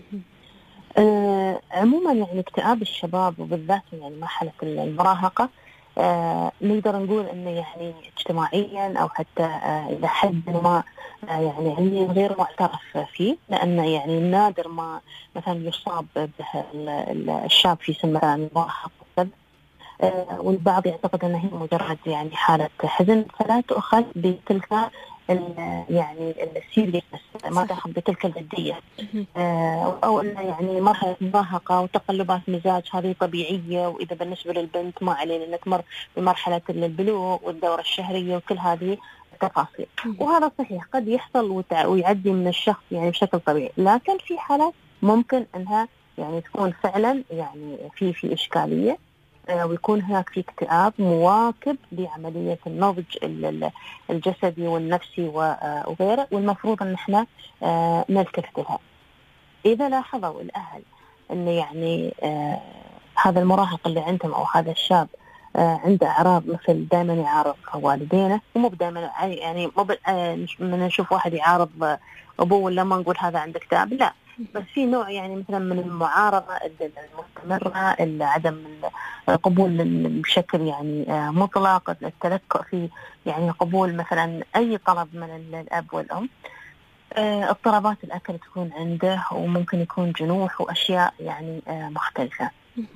عموما يعني اكتئاب الشباب وبالذات يعني مرحلة المراهقة نقدر نقول انه يعني اجتماعيا او حتى الى حد ما يعني علميا غير معترف فيه، لانه يعني نادر ما مثلا يصاب به الشاب في سن مثلا المراهقة، والبعض يعتقد انه هي مجرد يعني حالة حزن فلا تؤخذ بتلك يعني السيريس، ما تأخذ بتلك الجدية، أو أنه يعني مرحلة مراهقة وتقلبات مزاج هذه طبيعية، وإذا بالنسبة للبنت ما علينا أن تمر بمرحلة البلوغ والدورة الشهرية وكل هذه التفاصيل. وهذا صحيح قد يحصل ويعدي من الشخص يعني بشكل طبيعي، لكن في حالات ممكن أنها يعني تكون فعلا يعني في إشكالية، ويكون هناك في اكتئاب مواكب لعملية النضج الجسدي والنفسي وغيره، والمفروض أن احنا نلتفت لها. إذا لاحظوا الأهل أن يعني هذا المراهق اللي عندهم أو هذا الشاب عنده أعراض مثل دائما يعارض والدينه، ومو دائما يعني من نشوف واحد يعارض أبوه ولا ما نقول هذا عنده اكتئاب، لا، بس في نوع يعني مثلا من المعارضة المستمرة، عدم القبول بشكل يعني مطلق، التلكؤ في يعني قبول مثلا أي طلب من الأب والأم، اضطرابات الأكل تكون عنده، وممكن يكون جنوح وأشياء يعني مختلفة.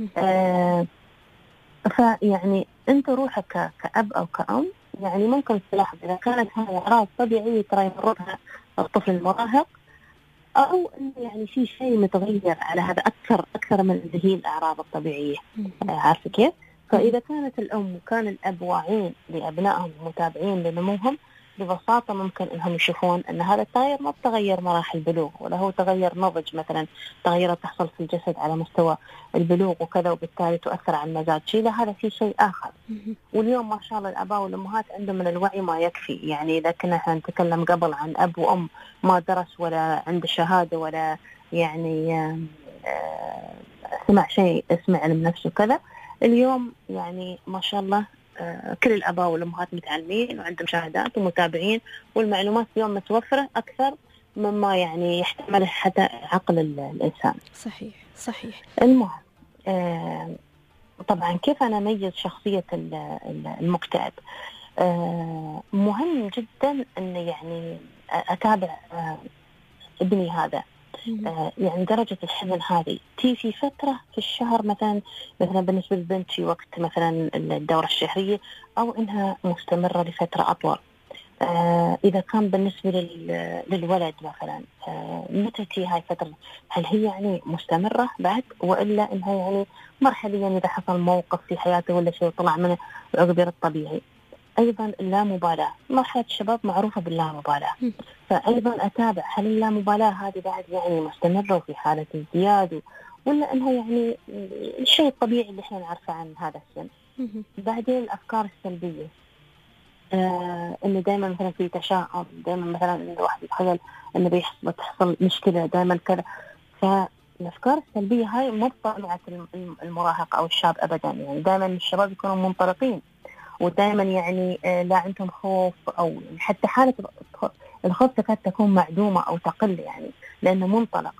فيعني أنت روحك كأب أو كأم يعني ممكن تلاحظ إذا كانت هذه أعراض طبيعية ترى يمرها الطفل المراهق، أو يعني في شيء متغير على هذا أكثر من اللي هي الأعراض الطبيعية. عارفة كيف؟ فإذا كانت الأم وكان الأب واعين لأبنائهم متابعين لنموهم، ببساطة ممكن أنهم يشوفون أن هذا التغير ما بتغير مراحل البلوغ، ولا هو تغير نضج مثلا، تغيرات تحصل في الجسد على مستوى البلوغ وكذا، وبالتالي تؤثر على المزاج، لا هذا في شيء آخر. واليوم ما شاء الله الآباء والأمهات عندهم من الوعي ما يكفي، يعني إذا كنا نتكلم قبل عن أب وأم ما درس ولا عنده شهادة ولا يعني سمع شيء، اسمع علم نفسه كذا، اليوم يعني ما شاء الله كل الآباء والأمهات متعلمين وعندهم شهادات ومتابعين، والمعلومات اليوم متوفرة أكثر مما يعني يحتمله حتى عقل الإنسان. صحيح. المهم طبعا كيف أنا أميز شخصية المكتئب؟ مهم جدا أن يعني أتابع ابني هذا، يعني درجة الحزن هذه في فترة في الشهر مثلا بالنسبة للبنت في وقت مثلا الدورة الشهرية، أو إنها مستمرة لفترة أطول. إذا كان بالنسبة للولد مثلا متى هاي فترة، هل هي يعني مستمرة بعد، وإلا إنها يعني مرحليا إذا حصل موقف في حياته ولا شيء طلع منه وعقب غير الطبيعي. أيضا اللامبالاة، مرحلة الشباب معروفة باللامبالاة، فأيضا أتابع هل اللامبالاة هذه بعد يعني مستمرة في حالة ازدياد، ولا أنها يعني الشيء الطبيعي اللي احنا نعرفه عن هذا السن. بعدين الأفكار السلبية، إنه دائما مثلا في تشاؤم، دائما مثلا إن الواحد يتخيل إنه بتحصل مشكلة دائما كذا. فالأفكار السلبية هاي مو بطبيعة المراهق أو الشاب أبدا، يعني دائما الشباب يكونوا منطلقين، ودائما يعني لا عندهم خوف، أو حتى حالة الخوف تكاد تكون معدومة أو تقل، يعني لأنه منطلق.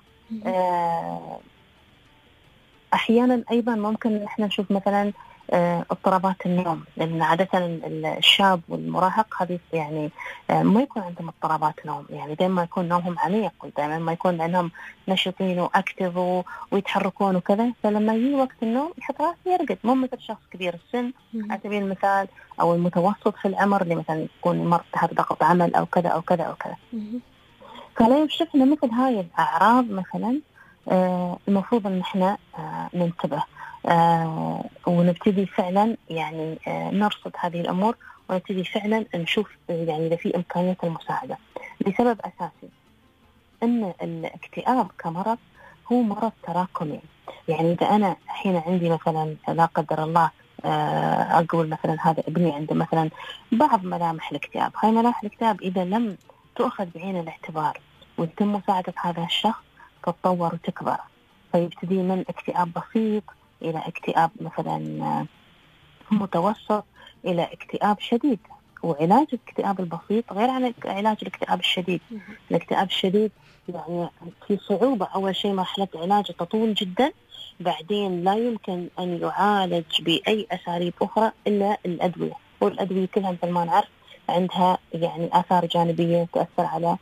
أحيانا أيضا ممكن نحن نشوف مثلا اضطرابات النوم، لأن عادة الشاب والمراهق هذه يعني ما يكون عندهم اضطرابات نوم، يعني دائما يكون نومهم عميق، ودائما ما يكون لأنهم نشطين وأكتف ويتحركون وكذا، فلما يجي وقت النوم يحط راسه يرقد، مو مثل شخص كبير السن على سبيل المثال، أو المتوسط في العمر اللي مثلا يكون يمر تحت ضغط عمل أو كذا أو كذا أو كذا. فلا يشوفنا مثل هاي الأعراض مثلا المفروض أن احنا ننتبه. ونبتدي فعلا يعني نرصد هذه الأمور، ونبتدي فعلا نشوف يعني إذا في إمكانية المساعدة، لسبب أساسي أن الاكتئاب كمرض هو مرض تراكمي. يعني إذا أنا حين عندي مثلا لا قدر الله أقول مثلا هذا ابني عنده مثلا بعض ملامح الاكتئاب، هاي ملامح الاكتئاب إذا لم تؤخذ بعين الاعتبار ويتم مساعدة هذا الشخص تتطور وتكبر، فيبتدي من اكتئاب بسيط إلى اكتئاب مثلا متوسط إلى اكتئاب شديد. وعلاج الاكتئاب البسيط غير عن علاج الاكتئاب الشديد. الاكتئاب الشديد يعني في صعوبة، أول شيء مرحلة علاجه تطول جدا، بعدين لا يمكن أن يعالج بأي أساليب أخرى إلا الأدوية، والأدوية كلها مثل ما نعرف عندها يعني آثار جانبية تؤثر على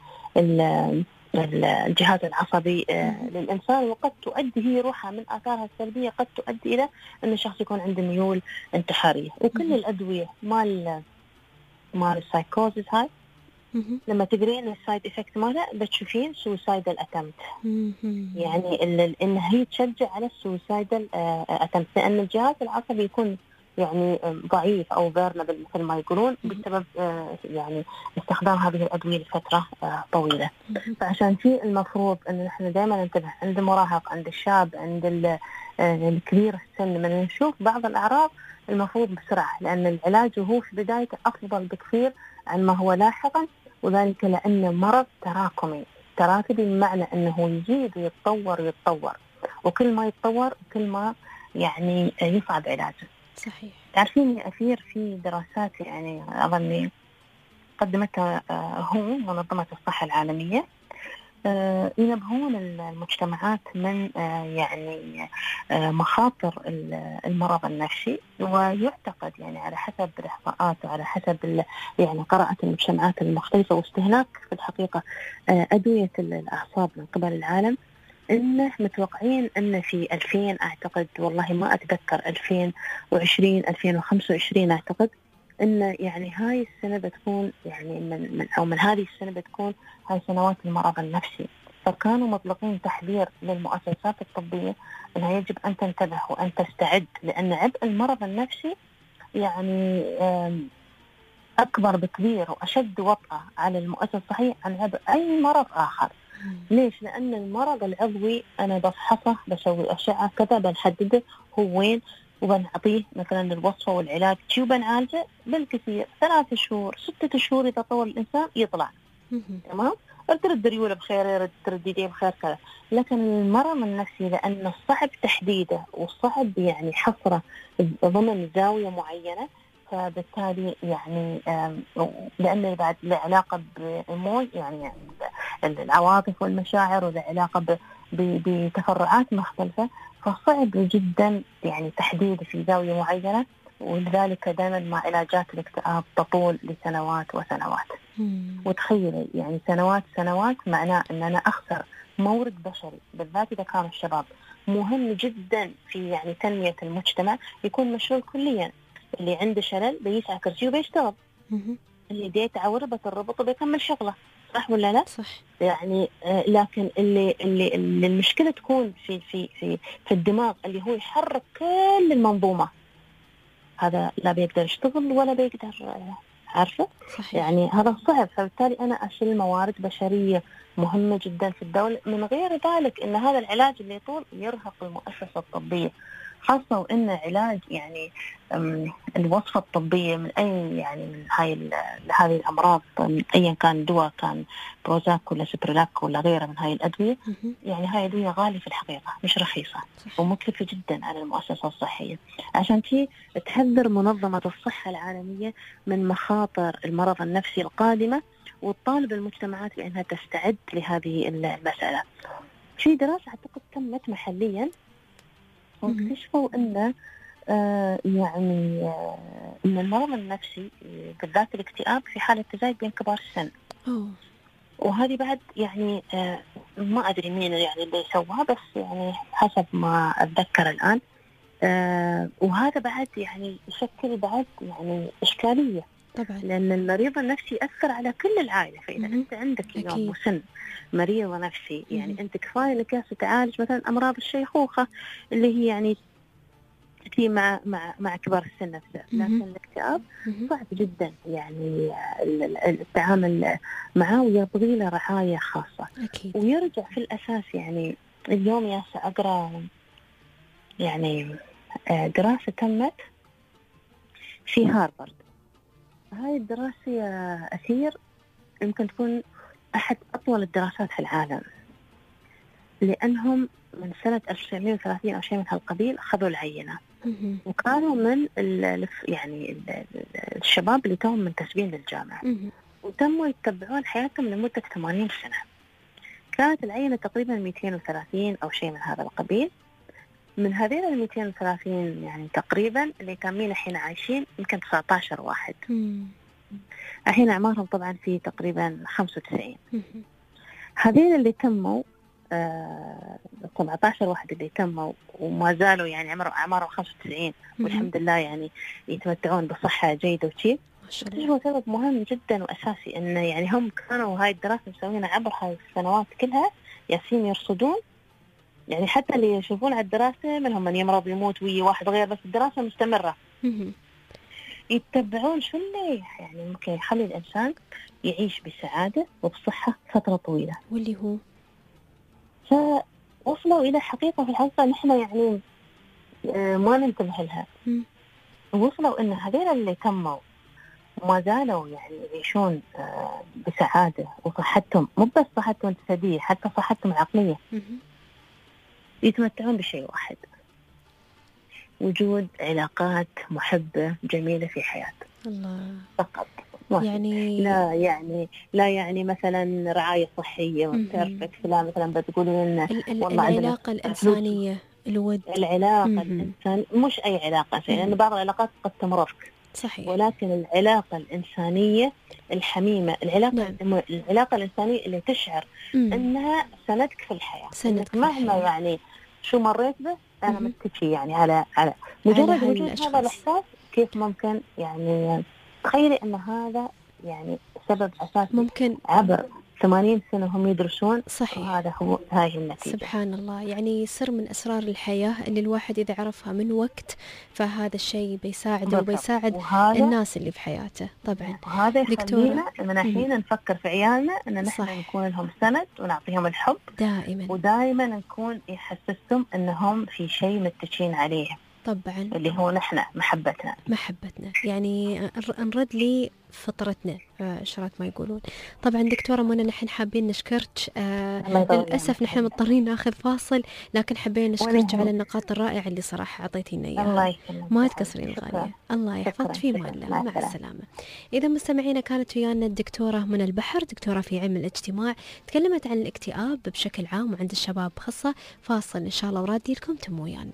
الجهاز العصبي للإنسان، وقد تؤدي هي روحها من آثارها السلبية قد تؤدي إلى أن الشخص يكون عنده ميول انتحارية. وكل الأدوية مال السايكوزيس هاي لما تقرين السايد إفكت مالها بتشوفين سوسايدال أتمت، يعني إن هي تشجع على السوسايدال أتمت، لأن الجهاز العصبي يكون يعني ضعيف أو فيرنبل مثل ما يقولون بسبب يعني استخدام هذه الأدوية لفترة طويلة. فعشان شيء المفروض أن نحن دائما ننتبه عند المراهق، عند الشاب، عند الكبير السن، لما نشوف بعض الأعراض المفروض بسرعة، لأن العلاج هو في بدايته أفضل بكثير عن ما هو لاحقا، وذلك لأن مرض تراكمي بمعنى أنه يزيد ويتطور وكل ما يتطور كل ما يعني يصعب علاجه. صحيح. تعرفين يا أثير في دراسات يعني أظني قدمتها هو منظمة الصحة العالمية، ينبهون المجتمعات من يعني مخاطر المرض النفسي، ويعتقد يعني على حسب الإحصاءات وعلى حسب يعني قراءة المجتمعات المختلفة واستهلاك في الحقيقة أدوية الأعصاب من قبل العالم، إنه متوقعين إن في 2000 أعتقد، والله ما أتذكر 2020 2025 أعتقد، إن يعني هاي السنة بتكون يعني من هذه السنة بتكون هاي سنوات المرض النفسي. فكانوا مطلقين تحذير للمؤسسات الطبية أنها يجب أن تنتبه وأن تستعد، لأن عبء المرض النفسي يعني أكبر بكثير وأشد وطأة على المؤسسة الصحية عن عبء أي مرض آخر. ليش؟ لأن المرض العضوي أنا بفحصه، بسوي أشعة كذا، بنحدده هو وين، وبنعطيه مثلا الوصفة والعلاج وبنعالجه بالكثير 3 شهور 6 شهور إذا طول الإنسان يطلع تمام، ترد ريوله بخير، ترد يديه بخير كذا. لكن المرض النفسي لأنه صعب تحديده وصعب يعني حصره ضمن زاوية معينة، فبالتالي يعني لأنه بعد له علاقة بأمور يعني العواطف والمشاعر، وله علاقة بتفرعات مختلفة، فصعب جدا يعني تحديد في زاوية معينة، ولذلك دائما مع علاجات الاكتئاب تطول لسنوات وسنوات. وتخيلي يعني سنوات معناه أن أنا أخسر مورد بشري، بالذات إذا كانوا الشباب مهم جدا في يعني تنمية المجتمع، يكون مشغول كليا. اللي عنده شلل بيسعى كرسي وبيشتغل، اللي ديت عوره بتربط وبيكمل شغله، صح ولا لا؟ صح. يعني لكن اللي المشكلة تكون في الدماغ اللي هو يحرك كل المنظومة، هذا لا بيقدر يشتغل ولا بيقدر، عارفة؟ صحيح. يعني هذا صعب. فبالتالي أنا أشيل موارد بشرية مهمة جدا في الدولة. من غير ذلك إن هذا العلاج اللي يطول يرهق المؤسسة الطبية، خاصة وإن علاج يعني الوصفة الطبية من أي يعني من هذه الأمراض، أيا كان دواء، كان بروزاك ولا سبرلاك ولا غيره من هاي الأدوية، يعني هاي الأدوية غالية في الحقيقة، مش رخيصة ومكلفة جدا على المؤسسة الصحية. عشان شيء تحذر منظمة الصحة العالمية من مخاطر المرض النفسي القادمة، وتطالب المجتمعات بأنها تستعد لهذه المسألة. في دراسة أعتقد تمت محليا واكتشفوا أن يعني أن المرض النفسي بالذات الاكتئاب في حالة تزايد بين كبار السن. وهذه بعد يعني ما أدري مين يعني اللي سواها، بس يعني حسب ما أتذكر الآن، وهذا بعد يعني يشكل بعد يعني إشكالية طبعا، لأن المريض النفسي يأثر على كل العائلة. فإذا أنت عندك يوم وسن مريض نفسي، يعني أنت كفاية لك تعالج مثلا أمراض الشيخوخة اللي هي يعني في مع كبار السن نفسه، لكن الاكتئاب صعب جدا يعني التعامل معه، ويبغي له رعاية خاصة. أكيد. ويرجع في الأساس يعني اليوم ياسا أقرأ يعني دراسة تمت في هارفارد. هاي الدراسة يا أثير يمكن تكون أحد أطول الدراسات في العالم، لأنهم من سنة 1930 أو شيء من هالقبيل أخذوا العينة، وكانوا من يعني الشباب اللي توهم من تسجيل للجامعة، وتموا يتبعون حياتهم لمدة 80 سنة. كانت العينة تقريبا 230 أو شيء من هذا القبيل. من هذين ال 230 يعني تقريبا اللي كاملين الحين عايشين يمكن 19 واحد. الحين أعمارهم طبعا في تقريبا 95. هذين اللي تموا 17 واحد اللي تموا وما زالوا يعني أعمارهم 95 والحمد لله يعني يتمتعون بصحة جيدة وشيء. هو سبب مهم جدا وأساسي إنه يعني هم كانوا هاي الدراسة مسوينها عبر هاي السنوات كلها، ياسين يرصدون يعني حتى اللي يشوفون على الدراسة منهم من يمرض يموت ويا واحد غير، بس الدراسة مستمرة. يتبعون شو اللي يعني ممكن يخلي الإنسان يعيش بسعادة وبصحة فترة طويلة، واللي هو فوصلوا إلى حقيقة في الحقيقة نحن يعني ما ننتبه لها. وصلوا إن هذين اللي تموا وما زالوا يعني يعيشون بسعادة وصحتهم، مو بس صحتهم الجسدية حتى صحتهم العقلية، يتمتعون بشيء واحد: وجود علاقات محبة جميلة في حياتهم. الله. فقط يعني لا يعني مثلا رعاية صحية وترفك، لا مثلا بتقولون والله العلاقة الإنسانية، الود، العلاقة الإنسانية، مش أي علاقة، لأن بعض العلاقات قد تمررك. صحيح. ولكن العلاقة الإنسانية الحميمة، العلاقة الإنسانية اللي تشعر أنها سندك في الحياة، مهما يعني شو مريت به أنا متكي يعني على مجرد وجود هذا الإحساس. كيف ممكن يعني تخيلي أن هذا يعني سبب أساسي ممكن عبر 80 سنة هم يدرسون. صحيح. هذا هو هاي النتيجة. سبحان الله، يعني سر من أسرار الحياة اللي الواحد إذا عرفها من وقت فهذا الشيء بيساعده وبيساعد الناس اللي في حياته. طبعا وهذا يخلينا من الحين نفكر في عيالنا أن نحن نكون لهم سند ونعطيهم الحب دائما، ودائما نكون يحسسهم أنهم في شيء متكين عليه. طبعا اللي هو نحن محبتنا يعني نرد لي فطرتنا، إشارات ما يقولون. طبعا دكتورة منى نحن حابين نشكرك، للأسف نحن مضطرين ناخذ فاصل، لكن حابين نشكرك على النقاط الرائعة اللي صراحة أعطيتينا إياها. ما تكسرين الغالية. الله يحفظك في مان الله. مع السلامة. إذا مستمعينا كانت ويانا الدكتورة منى البحر، دكتورة في علم الاجتماع، تكلمت عن الاكتئاب بشكل عام وعند الشباب خاصة. فاصل إن شاء الله ورادي لكم تم ويانا.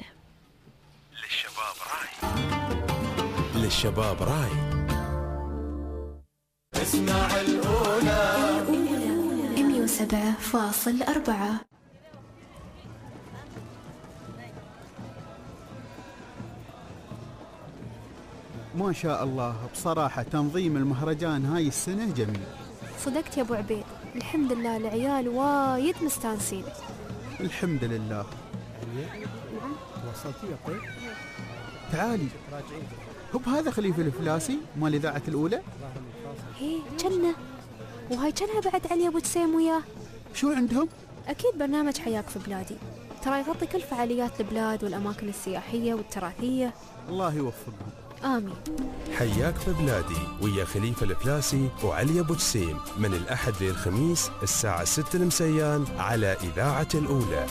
للشباب راي. اسمع الأولى 107.4. ما شاء الله، بصراحة تنظيم المهرجان هاي السنة جميل. صدقت يا أبو عبيد، الحمد لله العيال وايد مستانسين. الحمد لله. نعم وصلتي يا طيب؟ تعالي. هب هذا خليفة الفلاسي مال إذاعة الأولى. هي جنة، وهاي جنها بعد علي أبو جسيم وياه. شو عندهم؟ أكيد برنامج حياك في بلادي، ترى يغطي كل فعاليات البلاد والأماكن السياحية والتراثية. الله يوفقهم. آمين. حياك في بلادي ويا خليفة الفلاسي وعلي أبو جسيم من الأحد للخميس الساعة 6 المسيان على إذاعة الأولى.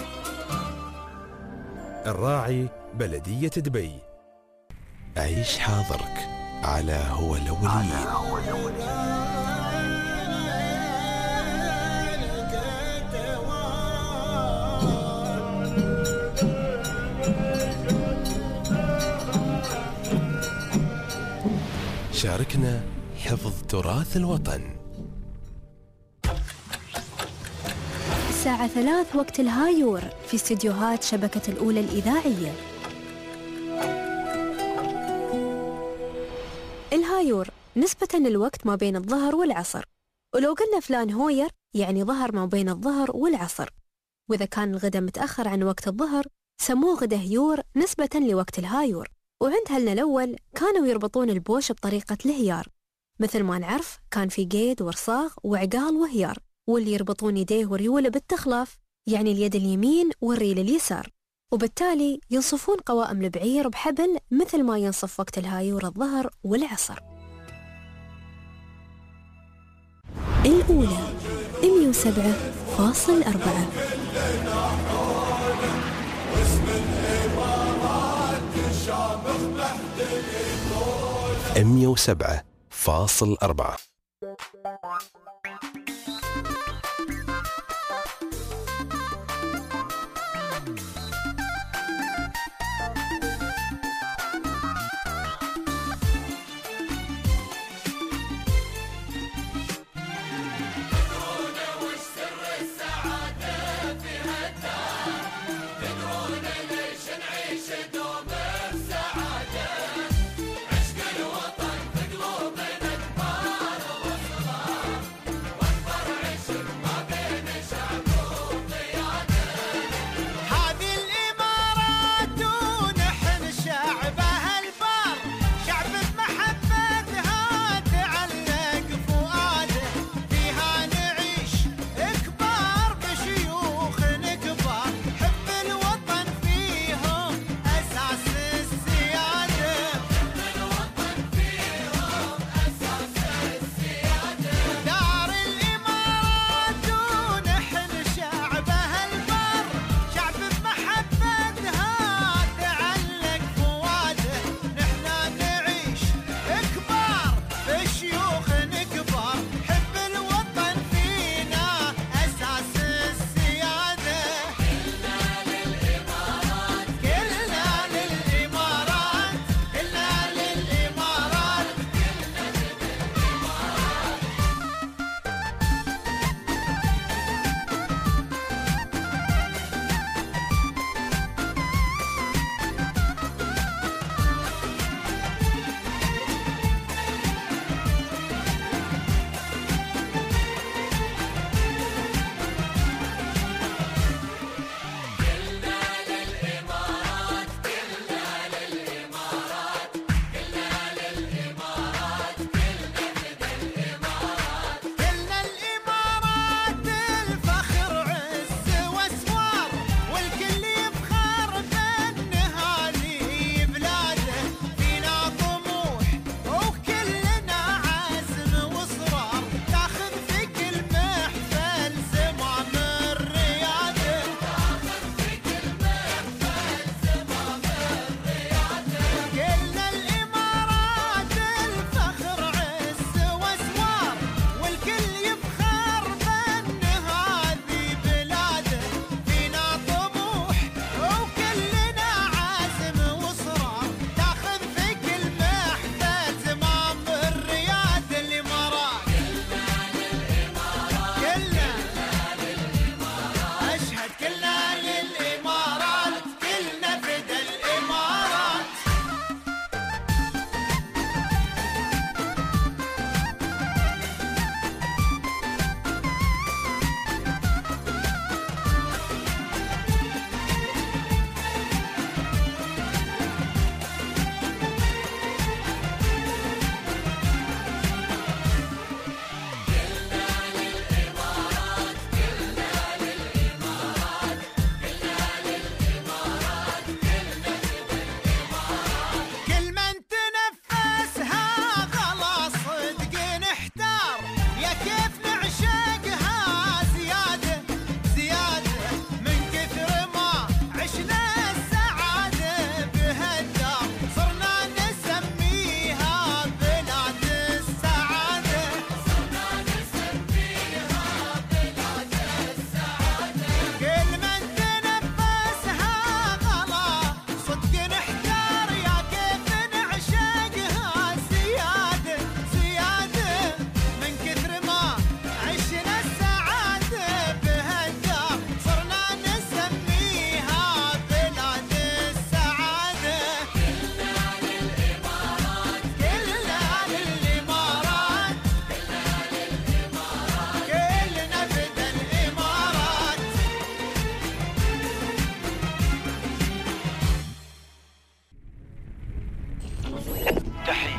الراعي بلدية دبي. عيش حاضرك على هو الأولين. شاركنا حفظ تراث الوطن. الساعة 3 وقت الهايور في استديوهات شبكة الأولى الإذاعية. الهايور نسبة للوقت ما بين الظهر والعصر، ولو قلنا فلان هوير يعني ظهر ما بين الظهر والعصر، وإذا كان الغداء متأخر عن وقت الظهر سموه غدا هيور نسبة لوقت الهايور. وعند هلنا الأول كانوا يربطون البوش بطريقة الهيار، مثل ما نعرف كان في قيد ورصاغ وعقال وهيار، واللي يربطون يديه وريوله بالتخلاف، يعني اليد اليمين والريل اليسار، وبالتالي ينصفون قوائم البعير بحبل مثل ما ينصف وقت الهايور الظهر والعصر. الأولى 107.4. 107.4.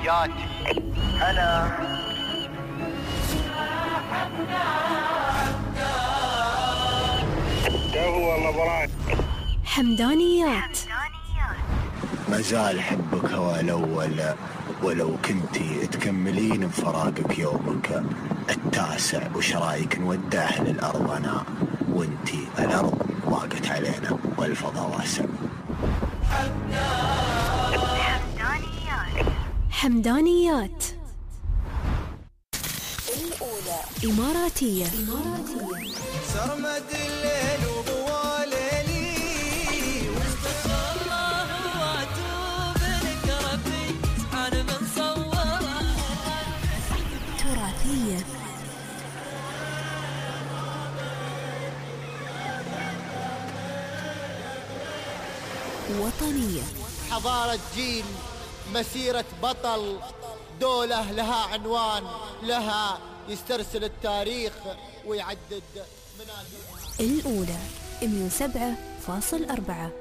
حياتي. هلا هو والله براك. حمدانيات. مازال حبك هو الأول، ولو كنتي تكملين بفراقك يومك التاسع، وش رايك نودعه للأرض أنا وانتي؟ الأرض ضاقت علينا والفضاء واسع. حمدانيات الأولى إماراتية. سرمد الليل وضوى ليلي واستغفر الله واتوب لك ربي سبحان من صوره. تراثية. وطنية. حضارة جيل، مسيرة بطل، دولة لها عنوان، لها يسترسل التاريخ ويعدد منازلها. الأولى 107.4.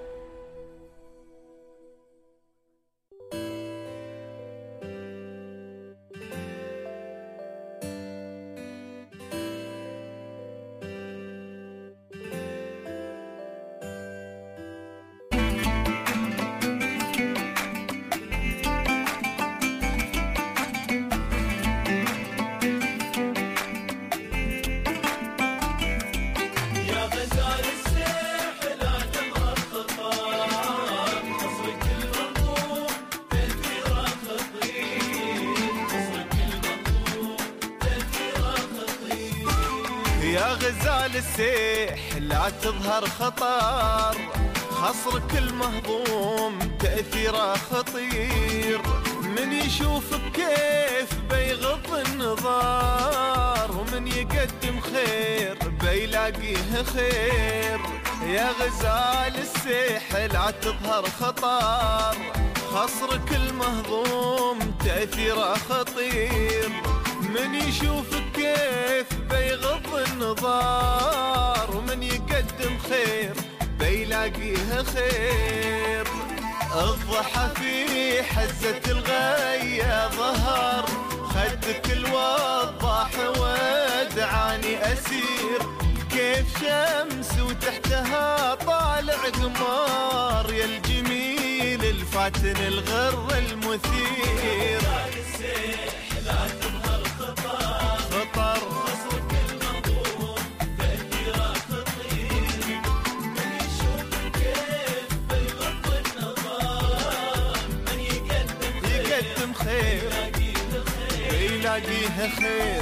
يا غزال السيح لا تظهر خطر، خصرك المهضوم تأثيره خطير، من يشوفك كيف بيغض النظر، ومن يقدم خير بيلاقيه خير. يا غزال السيح لا تظهر خطر، خصرك المهضوم تأثيره خطير، من يشوفك كيف بيغض النظر، ومن يقدم خير بيلاقيه خير. الضحى في حزة الغية ظهر، خدك الوضاح ودعاني أسير، كيف شمس وتحتها طالع قمر، يا الجميل الفاتن الغر المثير. لا تظهر خطر، خصرك المهضوم تأثيره خطير، من يشوفك كيف بيغض النظر، من يقدم خير يلاقيه خير.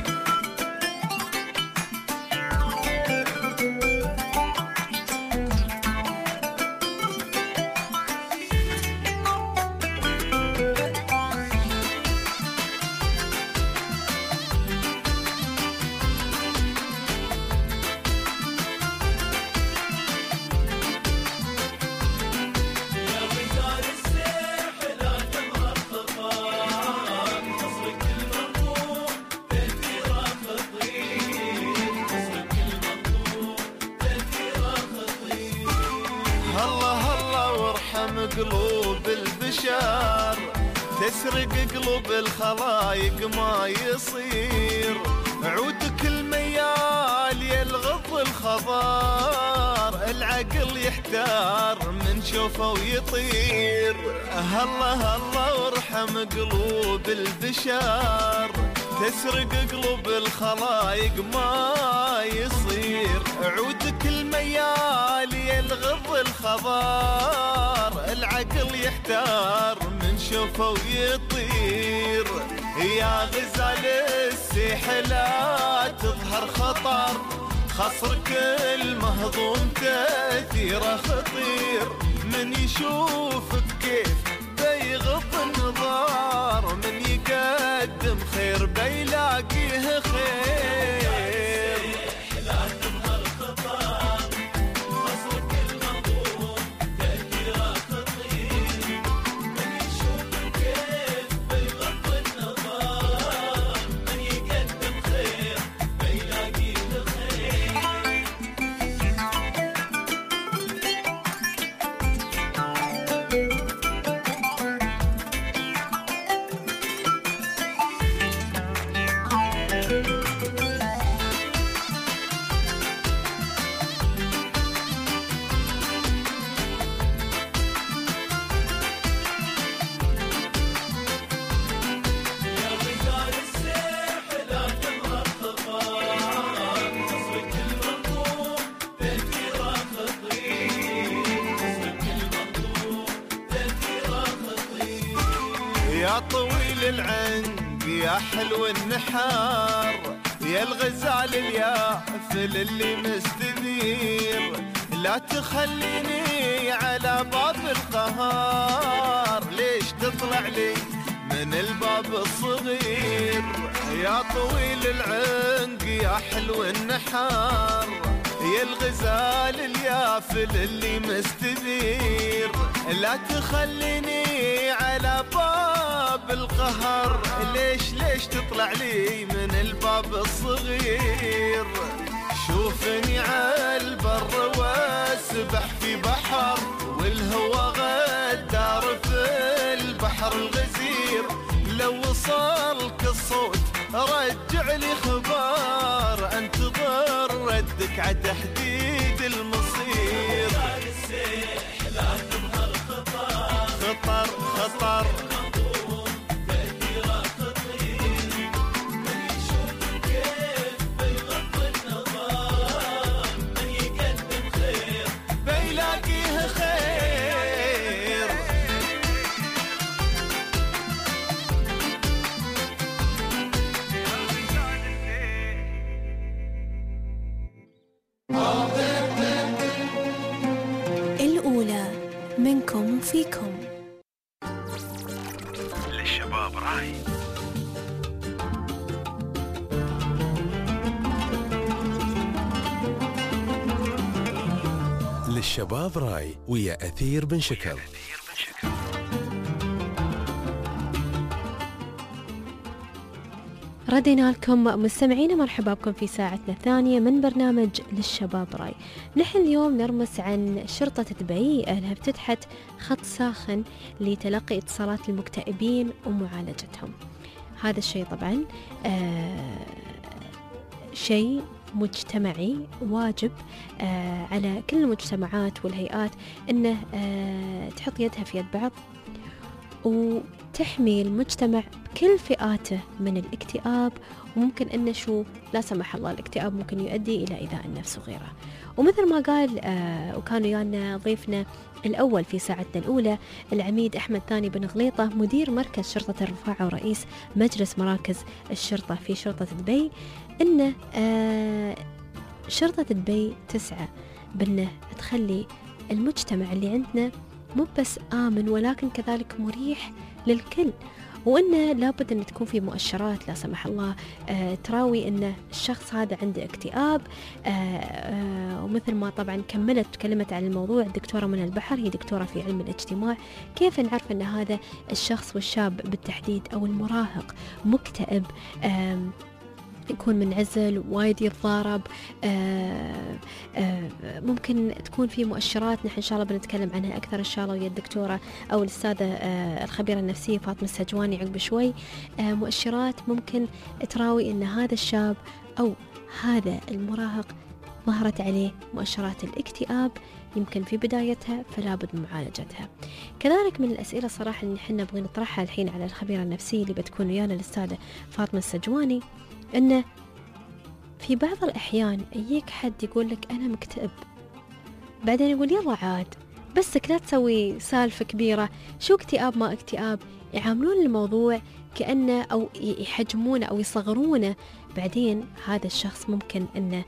قلوب البشر تسرق قلوب الخلايق ما يصير، عودك الميال يلغض الخضار، العقل يحتار من شوفه ويطير. هلا هلا وارحم قلوب البشر تسرق قلوب الخلايق ما يصير، عودك الميال يلغض الخضار، العقل يحتار من شوفه ويطير. يا غزال السيح لا تظهر خطر، خصرك المهضوم تأثيره خطير، من يشوفك كيف بيغض النظر، من يقدم خير بيلاقيه خير. لا تظهر خطر، خصرك المهضوم تأثيره خطير، من يشوفك كيف بيغض النظر، من يقدم خير بيلاقيه خير. يا طويل العنق يا حلو النحار، يا الغزال اليافل اللي مستدير، لا تخليني على باب القهار، ليش تطلع لي من الباب الصغير؟ يا طويل العنق يا حلو النحار، يا الغزال اليافل اللي مستدير، لا تخليني على باب القهر، ليش تطلع لي من الباب الصغير؟ شوفني عالبر واسبح في بحر، والهوى غدار في البحر الغزير، لو وصلك الصوت رجع لي خبر، انتظر ردك على تحديد المصير. خطر بيلاقيه خير. الأولى منكم وفيكم. للشباب راي. للشباب راي ويا أثير بن شكر. ردينا لكم مستمعينا، مرحبا بكم في ساعتنا الثانية من برنامج للشباب راي. نحن اليوم نرمس عن شرطة دبي أنها افتتحت خط ساخن لتلقي اتصالات المكتئبين ومعالجتهم. هذا الشيء طبعا شيء مجتمعي واجب على كل المجتمعات والهيئات أنه تحط يدها في يد بعض وتحمي المجتمع بكل فئاته من الاكتئاب. وممكن أن لا سمح الله الاكتئاب ممكن يؤدي إلى إيذاء النفس وغيره. ومثل ما قال وكانوا يانا ضيفنا الأول في ساعتنا الأولى العميد أحمد ثاني بن غليطة مدير مركز شرطة الرفاعة ورئيس مجلس مراكز الشرطة في شرطة دبي، أن شرطة دبي تسعى بأنه تخلي المجتمع اللي عندنا مو بس آمن ولكن كذلك مريح للكل، وأنه لابد أن تكون في مؤشرات لا سمح الله تراوي أن الشخص هذا عنده اكتئاب. ومثل ما طبعا تكلمت عن الموضوع الدكتورة منى البحر، هي دكتورة في علم الاجتماع، كيف نعرف أن هذا الشخص والشاب بالتحديد أو المراهق مكتئب، يكون منعزل وايد يتضارب. ممكن تكون في مؤشرات نحن إن شاء الله بنتكلم عنها أكثر إن شاء الله ويا الدكتورة أو الأستاذة الخبيرة النفسية فاطمة السجواني عقب شوي. مؤشرات ممكن تراوي أن هذا الشاب أو هذا المراهق ظهرت عليه مؤشرات الاكتئاب يمكن في بدايتها، فلا بد من معالجتها. كذلك من الأسئلة صراحة اللي نحن نبغي نطرحها الحين على الخبيرة النفسية اللي بتكون ويانا الأستاذة فاطمة السجواني، أنه في بعض الأحيان يجيك حد يقول لك أنا مكتئب، بعدين يقول يلا عاد بسك لا تسوي سالفة كبيرة، شو اكتئاب ما اكتئاب، يعاملون الموضوع كأنه أو يحجمونه أو يصغرونه. بعدين هذا الشخص ممكن أنه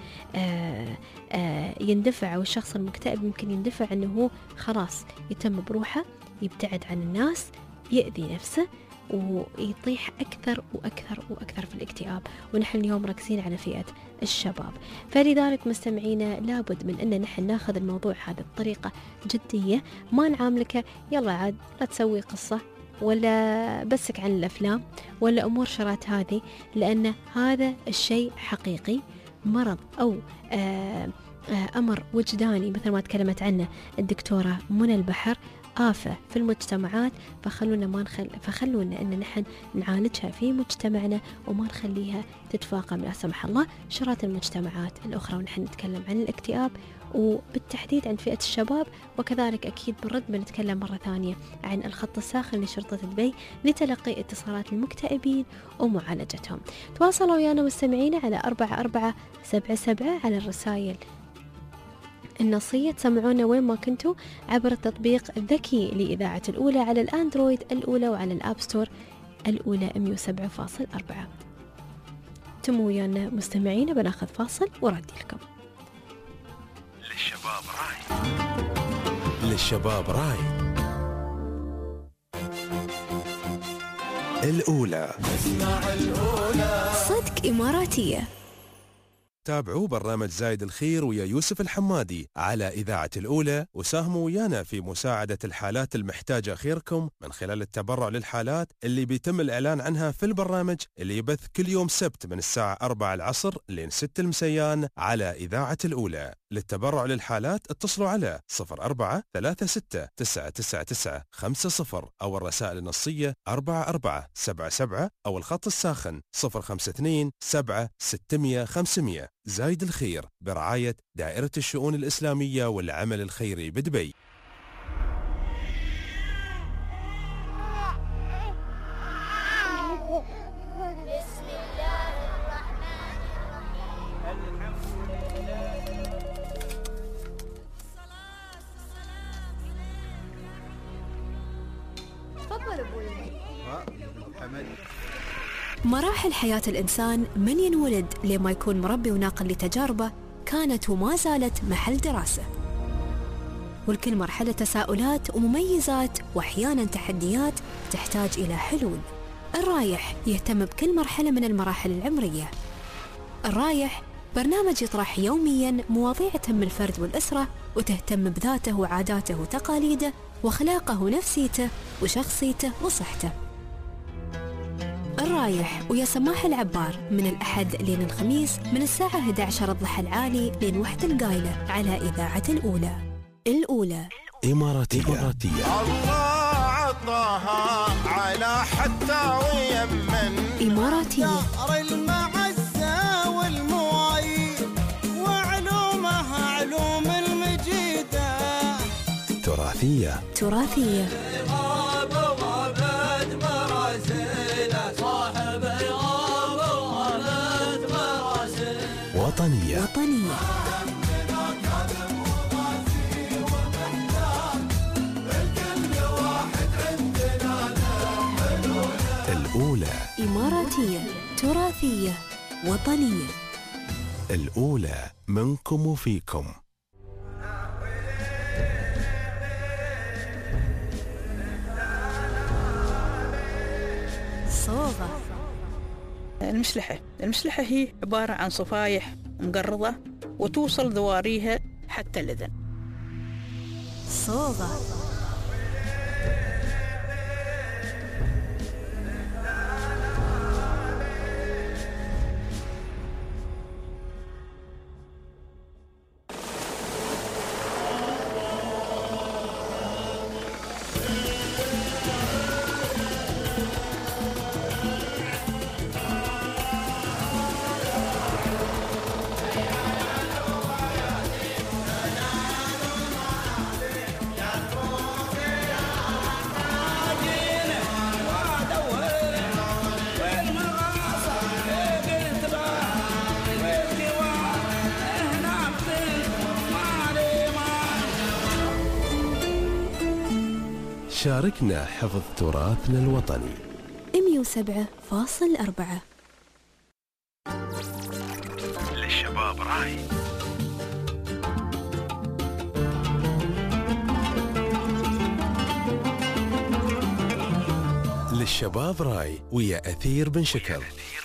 يندفع، أو الشخص المكتئب ممكن يندفع أنه هو خلاص يتم بروحه، يبتعد عن الناس، يأذي نفسه ويطيح أكثر وأكثر وأكثر في الاكتئاب. ونحن اليوم ركزين على فئة الشباب، فلذلك مستمعينا لابد من أن نحن ناخذ الموضوع هذا بطريقة جدية، ما نعاملك يلا عاد لا تسوي قصة ولا بسك عن الأفلام ولا أمور شرات هذه، لأن هذا الشيء حقيقي مرض أو أمر وجداني مثل ما تكلمت عنه الدكتورة منى البحر، آفة في المجتمعات. فخلونا أن نحن نعالجها في مجتمعنا وما نخليها تتفاقم لا سمح الله شرات المجتمعات الأخرى. ونحن نتكلم عن الاكتئاب وبالتحديد عن فئة الشباب، وكذلك أكيد بالرد بنتكلم مرة ثانية عن الخط الساخن لشرطة دبي لتلقي اتصالات المكتئبين ومعالجتهم. تواصلوا ويانا مستمعينا على 4477 على الرسائل النصية تسمعونا وين ما كنتوا عبر التطبيق الذكي لإذاعة الأولى على الأندرويد الأولى وعلى الأب ستور الأولى 107.4. تموا ويانا مستمعين، بناخذ فاصل وردي لكم. للشباب راي، للشباب راي. الأولى اسمع الأولى صدق إماراتية. تابعوا برنامج زايد الخير ويا يوسف الحمادي على إذاعة الأولى، وساهموا ويانا في مساعدة الحالات المحتاجة خيركم من خلال التبرع للحالات اللي بيتم الإعلان عنها في البرنامج اللي يبث كل يوم سبت من الساعة 4 العصر لين 6 المسيان على إذاعة الأولى. للتبرع للحالات اتصلوا على 0436999950 أو الرسائل النصية 4477 أو الخط الساخن 052 7 600 500. زايد الخير برعاية دائرة الشؤون الإسلامية والعمل الخيري بدبي. بسم الله الرحمن الرحيم. تفضل ابوي. مراحل حياة الإنسان من ينولد لما يكون مربي وناقل لتجاربه كانت وما زالت محل دراسة، والكل مرحلة تساؤلات ومميزات وأحيانا تحديات تحتاج إلى حلول. الرايح يهتم بكل مرحلة من المراحل العمرية. الرايح برنامج يطرح يوميا مواضيع تهم الفرد والأسرة وتهتم بذاته وعاداته وتقاليده وأخلاقه ونفسيته وشخصيته وصحته. الرايح ويا سماح العبار من الأحد لين الخميس من الساعة 11 الضحى العالي لين 1 القايلة على إذاعة الأولى. الأولى إماراتية. الله عطاها على حتى ويمن إماراتية. دار المعزة والموايد وعلومها علوم المجيدة. تراثية. تراثية. وطنية. وطنية. الأولى إماراتية، تراثية، وطنية. الأولى منكم وفيكم. صوغة. المشلحة هي عبارة عن صفايح مقرضة وتوصل ذواريها حتى الأذن. صوغة. شاركنا حفظ تراثنا الوطني. 107.4. للشباب راي. للشباب راي ويا أثير بن شكر.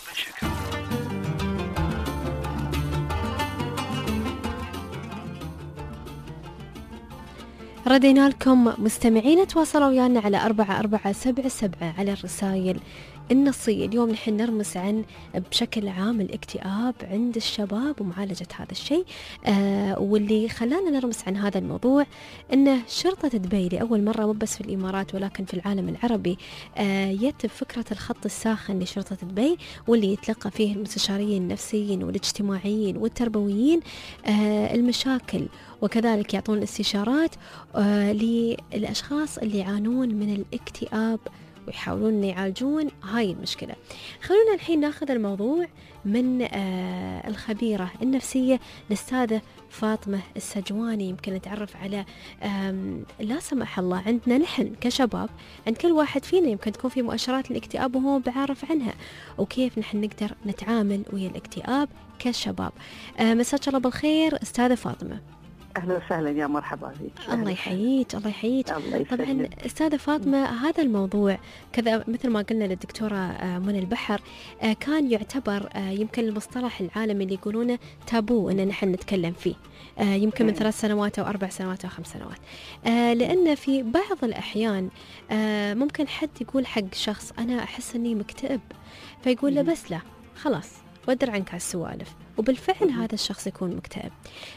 ردينا لكم مستمعين، تواصلوا ويانا على 4477 على الرسائل النصية. اليوم نحن نرمس عن بشكل عام الاكتئاب عند الشباب ومعالجة هذا الشيء. واللي خلانا نرمس عن هذا الموضوع أنه شرطة دبي لأول مرة مو بس في الإمارات ولكن في العالم العربي يتم فكرة الخط الساخن لشرطة دبي، واللي يتلقى فيه المستشارين النفسيين والاجتماعيين والتربويين المشاكل، وكذلك يعطون استشارات للأشخاص اللي يعانون من الاكتئاب ويحاولون أن يعالجون هاي المشكلة. خلونا الحين ناخذ الموضوع من الخبيرة النفسية الأستاذة فاطمة السجواني. يمكن نتعرف على لا سمح الله عندنا نحن كشباب، عند كل واحد فينا يمكن تكون في مؤشرات الاكتئاب وهو بعارف عنها، وكيف نحن نقدر نتعامل ويا الاكتئاب كشباب. مساك الله بالخير أستاذة فاطمة. أهلا وسهلا، يا مرحبا فيك. الله يحييك الله يحييك. طبعا أستاذة فاطمة، هذا الموضوع كذا مثل ما قلنا للدكتورة منى البحر، كان يعتبر يمكن المصطلح العالمي اللي يقولونه تابو أن نحن نتكلم فيه، يمكن من 3 سنوات أو 4 سنوات أو 5 سنوات، لأن في بعض الأحيان ممكن حد يقول حق شخص أنا أحس أني مكتئب، فيقول له بس لا خلاص ودر عنك هالسوالف، وبالفعل هذا الشخص يكون مكتئب.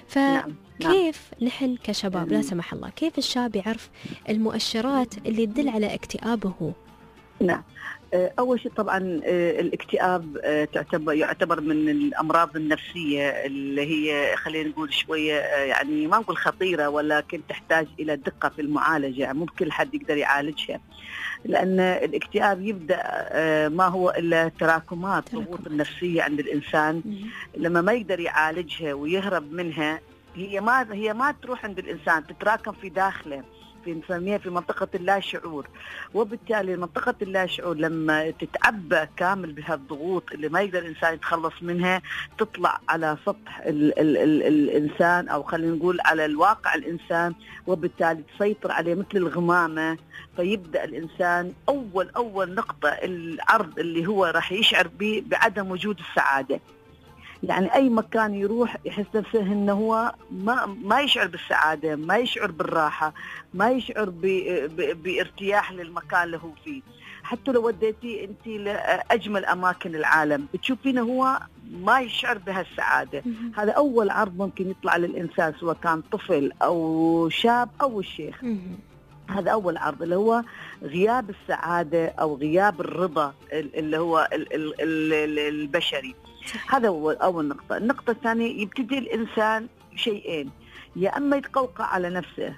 فكيف نحن كشباب لا سمح الله، كيف الشاب يعرف المؤشرات اللي تدل على اكتئابه هو؟ نعم، أول شيء طبعا الاكتئاب يعتبر من الأمراض النفسية اللي هي خلينا نقول شوية يعني ما نقول خطيرة، ولكن تحتاج إلى دقة في المعالجة، يعني مو كل حد يقدر يعالجها، لأن الاكتئاب يبدأ ما هو إلا تراكمات ضغوط النفسية عند الإنسان. لما ما يقدر يعالجها ويهرب منها، هي ما تروح عند الإنسان، تتراكم في داخله، نسميها في منطقة اللاشعور. وبالتالي منطقة اللاشعور لما تتعبى كامل بهالضغوط اللي ما يقدر الإنسان يتخلص منها، تطلع على سطح الإنسان، أو خلينا نقول على الواقع الإنسان، وبالتالي تسيطر عليه مثل الغمامة. فيبدأ الإنسان أول نقطة العرض اللي هو راح يشعر به بعدم وجود السعادة. يعني أي مكان يروح يحس نفسه إنه هو ما يشعر بالسعادة، ما يشعر بالراحة، ما يشعر بارتياح للمكان اللي هو فيه. حتى لو وديتي أنت لأجمل أماكن العالم بتشوفينه هو ما يشعر بهالسعادة. هذا أول عرض ممكن يطلع للإنسان، سواء كان طفل أو شاب أو الشيخ. هذا أول عرض اللي هو غياب السعادة أو غياب الرضا اللي هو البشري. هذا هو أول نقطة. النقطة الثانية، يبتدي الإنسان شيئين، يا أما يتقوقع على نفسه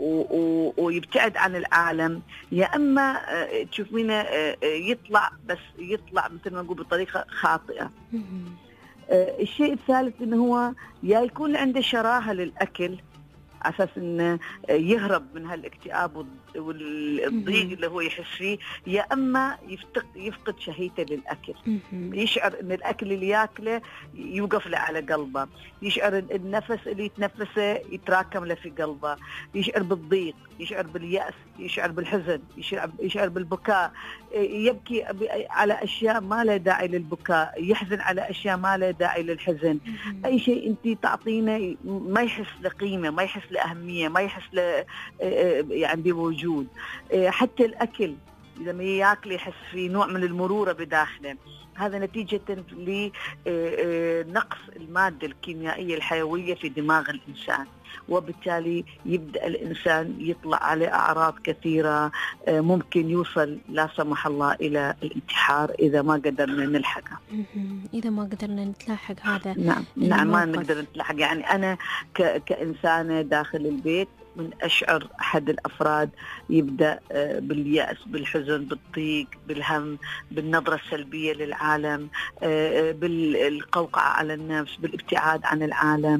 ويبتعد عن العالم، يا أما تشوفينه يطلع مثل ما نقول بطريقة خاطئة. الشيء الثالث إنه هو يا يكون عنده شراهة للأكل على أساس إنه يهرب من هالاكتئاب والضيق اللي هو يحس فيه، يا أما يفقد شهيته للأكل، يشعر إن الأكل اللي يأكله يوقف له على قلبه، يشعر إن النفس اللي يتنفسه يتراكم له في قلبه، يشعر بالضيق، يشعر باليأس، يشعر بالحزن، يشعر بالبكاء، يبكي على أشياء ما له داعي للبكاء، يحزن على أشياء ما له داعي للحزن. أي شيء أنت تعطينه ما يحس لقيمة، ما يحس لأهمية، ما يحس يعني بوجود. حتى الأكل لما يأكل يحس في نوع من المرورة بداخله. هذا نتيجة لنقص المادة الكيميائية الحيوية في دماغ الإنسان، وبالتالي يبدأ الإنسان يطلع عليه أعراض كثيرة، ممكن يوصل لا سمح الله إلى الانتحار إذا ما قدرنا نلحقها. إذا ما قدرنا نتلاحق هذا. نعم ما نقدر نتلاحق. يعني أنا كإنسانة داخل البيت من أشعر أحد الأفراد يبدأ باليأس، بالحزن، بالضيق، بالهم، بالنظرة السلبية للعالم، بالقوقعة على النفس، بالابتعاد عن العالم،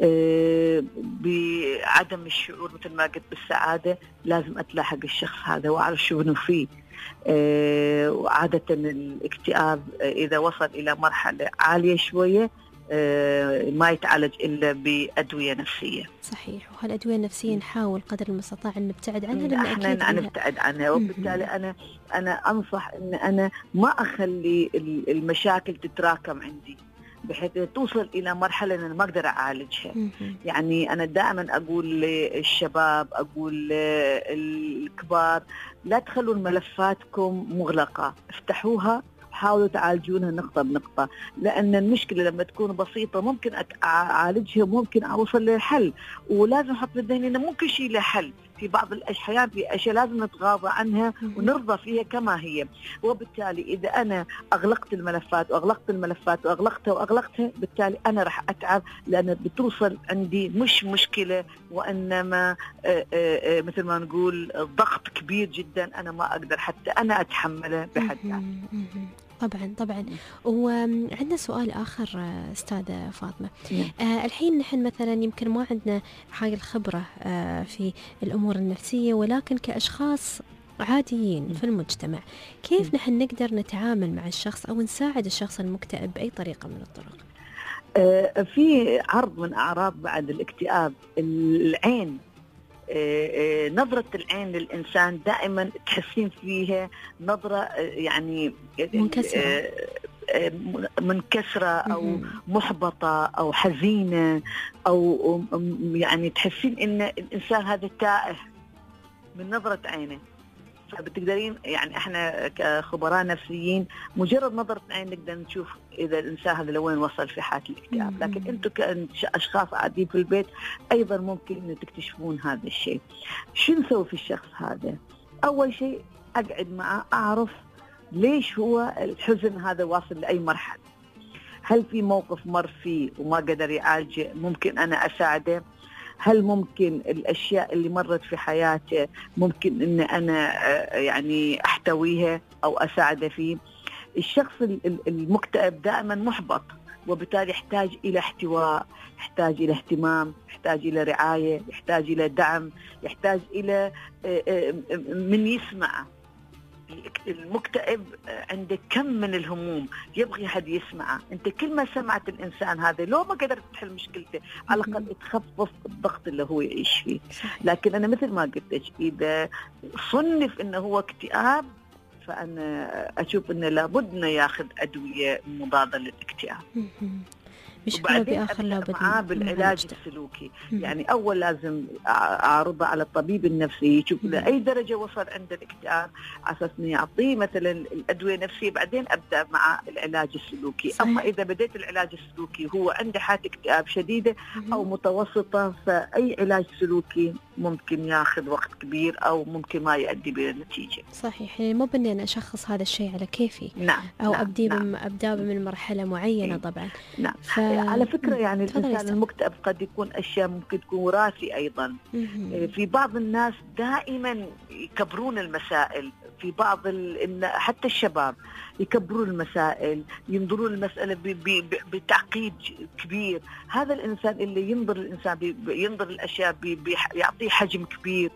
بعدم الشعور مثل ما قلت بالسعادة. لازم أتلاحق الشخص هذا وأعرف شو إنه فيه. وعادة الاكتئاب إذا وصل إلى مرحلة عالية شوية ما يتعالج إلا بأدوية نفسية. صحيح، وهالأدوية النفسية نحاول قدر المستطاع أن نبتعد عنها، لأن احنا نبتعد عنها. وبالتالي أنا أنصح أن أنا ما أخلي المشاكل تتراكم عندي بحيث توصل إلى مرحلة أن ما أقدر أعالجها. يعني أنا دائما أقول للشباب، أقول للكبار، لا تخلون ملفاتكم مغلقة، افتحوها، حاولوا تعالجونها نقطة بنقطة، لأن المشكلة لما تكون بسيطة ممكن أعالجها وممكن أوصل للحل. ولازم أحط في ذهني إنه مو كل شيء له حل، في بعض الأحيان في أشياء لازم نتغاضى عنها ونرضى فيها كما هي. وبالتالي إذا أنا أغلقت الملفات وأغلقتها بالتالي أنا راح أتعب، لأن بتوصل عندي مش مشكلة وإنما مثل ما نقول ضغط كبير جدا أنا ما أقدر حتى أنا أتحمله بحد ذاته. طبعا. وعندنا سؤال آخر أستاذة فاطمة. الحين نحن مثلا يمكن ما عندنا هاي الخبرة في الأمور النفسية، ولكن كأشخاص عاديين في المجتمع كيف نحن نقدر نتعامل مع الشخص أو نساعد الشخص المكتئب بأي طريقة من الطرق؟ في عرض من أعراض بعد الاكتئاب العين، نظرة العين للإنسان دائما تحسين فيها نظرة يعني منكسرة أو محبطة أو حزينة، أو يعني تحسين إن الإنسان هذا تائه من نظرة عينه. فبتقدرين يعني احنا كخبراء نفسيين مجرد نظرة عين نقدر نشوف اذا الانسان هذا لوين وصل في حالة الاكتئاب، لكن انتم كاشخاص قاعدين في البيت ايضا ممكن ان تكتشفون هذا الشيء. شو نسوي في الشخص هذا؟ اول شيء اقعد معه اعرف ليش هو الحزن هذا واصل لاي مرحلة. هل في موقف مر فيه وما قدر يعالجه ممكن انا اساعده؟ هل ممكن الأشياء اللي مرت في حياته ممكن إن أنا يعني أحتويها أو أساعده فيه؟ الشخص المكتئب دائما محبط، وبالتالي يحتاج إلى احتواء، يحتاج إلى اهتمام، يحتاج إلى رعاية، يحتاج إلى دعم، يحتاج إلى من يسمعه. المكتئب عنده كم من الهموم يبغي حد يسمعه. انت كل ما سمعت الانسان هذا لو ما قدرت تحل مشكلته على الاقل تخفف الضغط اللي هو يعيش فيه. لكن انا مثل ما قلت لك اذا صنف انه هو اكتئاب فانا اشوف انه لابد انه ياخذ ادويه مضاده للاكتئاب. وبعدين أبدأ معاه بالعلاج السلوكي. يعني أول لازم أعرضه على الطبيب النفسي يشوف لأي درجة وصل عند الاكتئاب على أساس إنه يعطيه مثلا الأدوية النفسية، بعدين أبدأ مع العلاج السلوكي. صحيح. أما إذا بديت العلاج السلوكي هو عنده حالة اكتئاب شديدة أو متوسطة، فأي علاج سلوكي ممكن ياخذ وقت كبير أو ممكن ما يؤدي بنتيجة. صحيح، يعني مو بني أنا أشخص هذا الشيء على كيفي. نعم. أو نعم. أبدأ من مرحلة معينة. طبعا. نعم. على فكرة يعني الإنسان المكتئب قد يكون أشياء ممكن تكون وراثي أيضا. في بعض الناس دائما يكبرون المسائل، في بعض حتى الشباب يكبرون المسائل، ينظرون المسألة بتعقيد كبير. هذا الإنسان اللي ينظر الأشياء يعطيه حجم كبير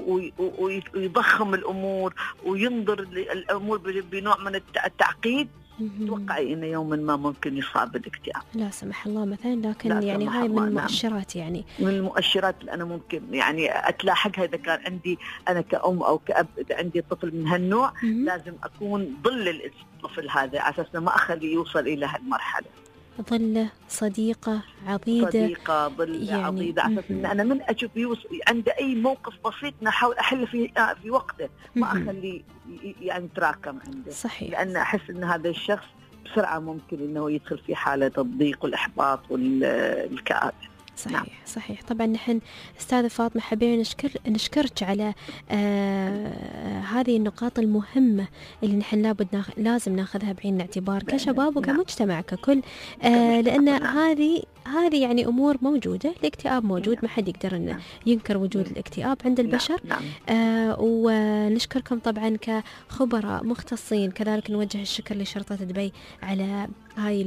ويضخم الأمور وينظر الأمور بنوع من التعقيد، توقعي إنه يوما ما ممكن يصاب بالاكتئاب. لا سمح الله مثلا، لكن يعني هاي من المؤشرات. يعني من المؤشرات اللي أنا ممكن يعني أتلاحقها إذا كان عندي أنا كأم أو كأب، إذا عندي طفل من هالنوع لازم أكون ظل الطفل هذا على أساس ما أخليه يوصل إلى هالمرحلة. ظله، صديقة، عضيدة، ظل عضيدة، على أساس إن أنا من أشوف عنده أي موقف بسيط نحاول أحل في وقته، ما أخليه يعني يتراكم عنده. صحيح. لأن أحس إن هذا الشخص بسرعة ممكن إنه يدخل في حالة الضيق والإحباط والكآبة. صحيح. نعم. صحيح. طبعا نحن أستاذة فاطمة حابين نشكرك على هذه النقاط المهمة اللي نحن لازم ناخذها بعين الاعتبار كشباب وكمجتمع ككل، لأن هذه يعني أمور موجودة. الاكتئاب موجود، ما حد يقدر إنه ينكر وجود الاكتئاب عند البشر. ونشكركم طبعا كخبراء مختصين. كذلك نوجه الشكر لشرطة دبي على هاي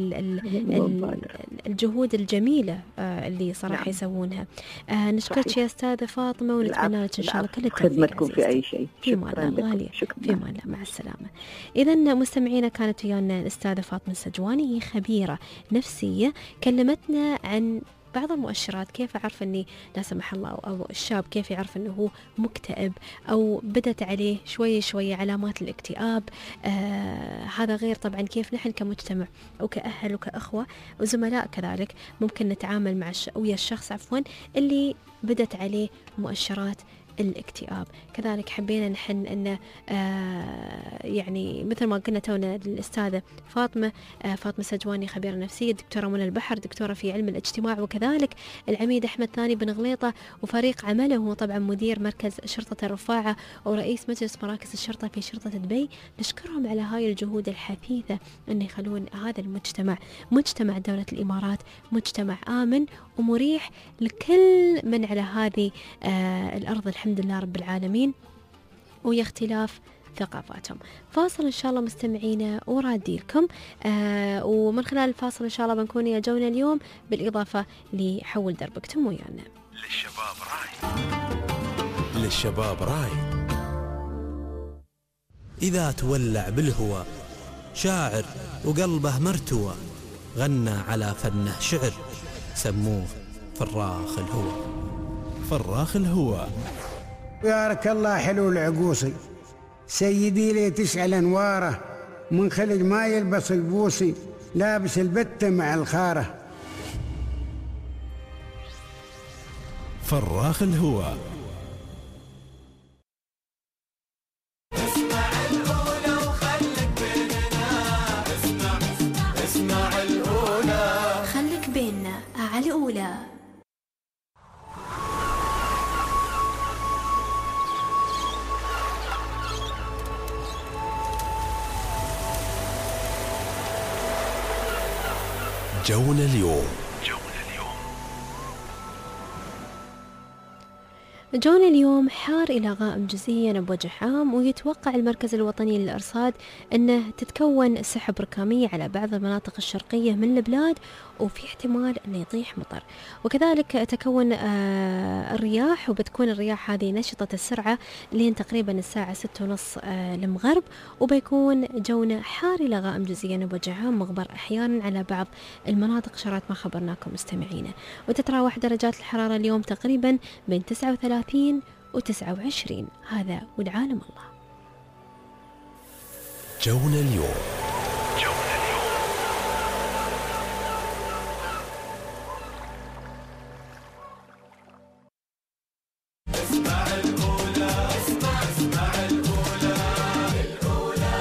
الجهود الجميلة اللي صراحة يسوونها. نشكرك يا أستاذة فاطمة، ونتمنى لك إن شاء الله كل التوفيق. خدمتكم في أي شيء. في مان الله غالية. في مان الله. مع السلامة. إذا مستمعينا كانت ويانا الأستاذة فاطمة السجواني، هي خبيرة نفسية، كلمتنا عن بعض المؤشرات. كيف أعرف أني لا سمح الله أو الشاب كيف يعرف أنه هو مكتئب أو بدت عليه شوي علامات الاكتئاب. هذا غير طبعا كيف نحن كمجتمع أو كأهل وكأخوة وزملاء كذلك ممكن نتعامل مع ويا الشخص اللي بدت عليه مؤشرات الاكتئاب. كذلك حبينا نحن أن يعني مثل ما قلنا تونا الأستاذة فاطمة سجواني خبيرة نفسية، الدكتورة منى البحر دكتورة في علم الاجتماع، وكذلك العميد أحمد ثاني بن غليطة وفريق عمله، هو طبعا مدير مركز شرطة الرفاعة ورئيس مجلس مراكز الشرطة في شرطة دبي. نشكرهم على هاي الجهود الحثيثة أن يخلون هذا المجتمع، مجتمع دولة الإمارات، مجتمع آمن ومريح لكل من على هذه الأرض الحمد لله رب العالمين، ويا اختلاف ثقافاتهم. فاصل إن شاء الله مستمعينا ورادي لكم، ومن خلال الفاصل إن شاء الله بنكون يا جونا اليوم بالإضافة لحول دربك تم ويانا. للشباب راي، للشباب راي. إذا تولع بالهوى شاعر وقلبه مرتوى، غنى على فنه شعر، سموه فراخ الهوى. فراخ الهوى. بارك الله حلو العقوصي، سيدي لي تشعل انواره، من خلق ما يلبس البوسي، لابس البتة مع الخاره. فراخ الهوى. اسمع الأولى وخلك بيننا، اسمع الأولى خلك بيننا على الأولى. جونا اليوم. جونا اليوم حار إلى غائم جزئيا بوجه عام، ويتوقع المركز الوطني للأرصاد أنه تتكون سحب ركامية على بعض المناطق الشرقية من البلاد، وفي احتمال أنه يطيح مطر. وكذلك تكون الرياح، وبتكون الرياح هذه نشطة السرعة لين تقريبا الساعة 6:30 المغرب، وبيكون جونا حار إلى غائم جزئيا بوجه عام، مغبر أحيانا على بعض المناطق شرات ما خبرناكم مستمعينا. وتتراوح درجات الحرارة اليوم تقريبا بين 39 و29. هذا والعالم الله. جونا اليوم. اسمع الأولى، اسمع الأولى، الأولى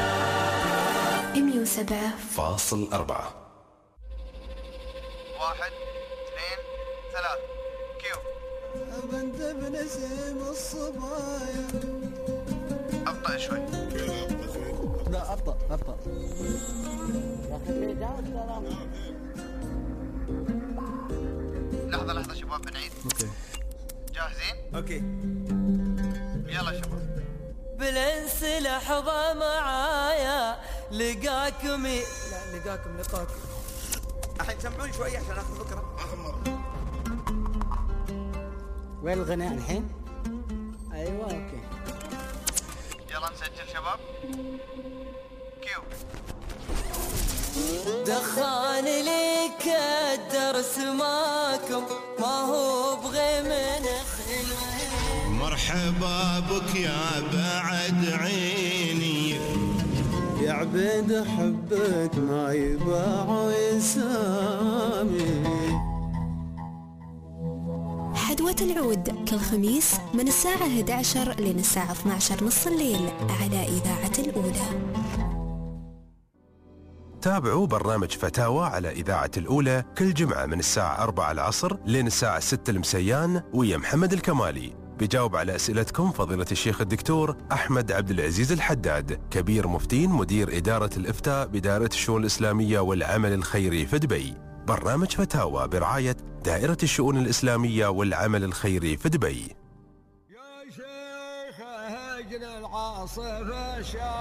107.4. 1 2 3 كيو. بنت بنسيم الصبايا. أبطأ شوي. لا أبطأ. لحظة شباب بنعيد. اوكي جاهزين؟ اوكي يلا شباب. بالانس لحظة معايا لقاكم لقاك. الحين سمعوني شوي عشان اخذ فكرة. آخر مرة. وين الغناء الحين؟ ايوه اوكي. يلا نسجل شباب. كيو. دخان لي كدرس ماكم، ما هو بغي من خلوين. مرحبا بك يا بعد عيني، يا عبيد حبك ما يباع يسامي. حدوة العود كل خميس من الساعة 11 لين الساعة 12 نص الليل على إذاعة الأولى. تابعوا برنامج فتاوى على إذاعة الأولى كل جمعة من الساعة 4 العصر لين الساعة 6 المسيان، ويا محمد الكمالي. بيجاوب على أسئلتكم فضيلة الشيخ الدكتور أحمد عبد العزيز الحداد، كبير مفتين مدير إدارة الإفتاء بدائرة الشؤون الإسلامية والعمل الخيري في دبي. برنامج فتاوى برعاية دائرة الشؤون الإسلامية والعمل الخيري في دبي. يا شيخ هجن العاصفة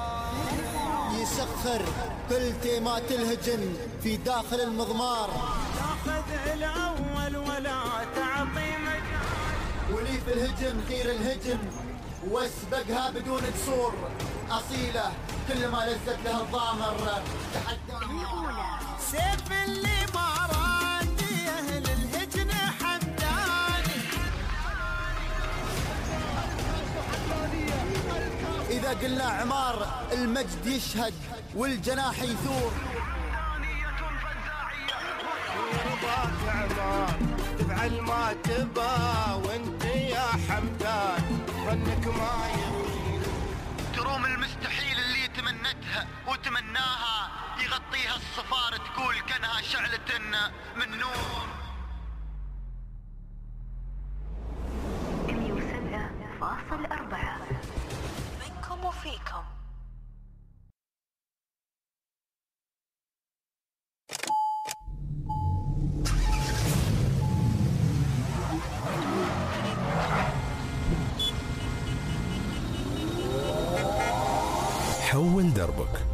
يسخر كل تيمات الهجن في داخل المضمار، تاخذ الأول ولا تعطي مجال، ولي في الهجم خير الهجم واسبقها بدون قصور، أصيلة كل ما لزت لها الضامر تحدى. سيف اللي ماراني أهل الهجن حمداني. إذا قلنا عمار المجد يشهد والجناح يثور. رضاك عمار تفعل ما تبا، وانت يا حمدان ودنا من نور. 107.4 منكم وفيكم. حول دربك.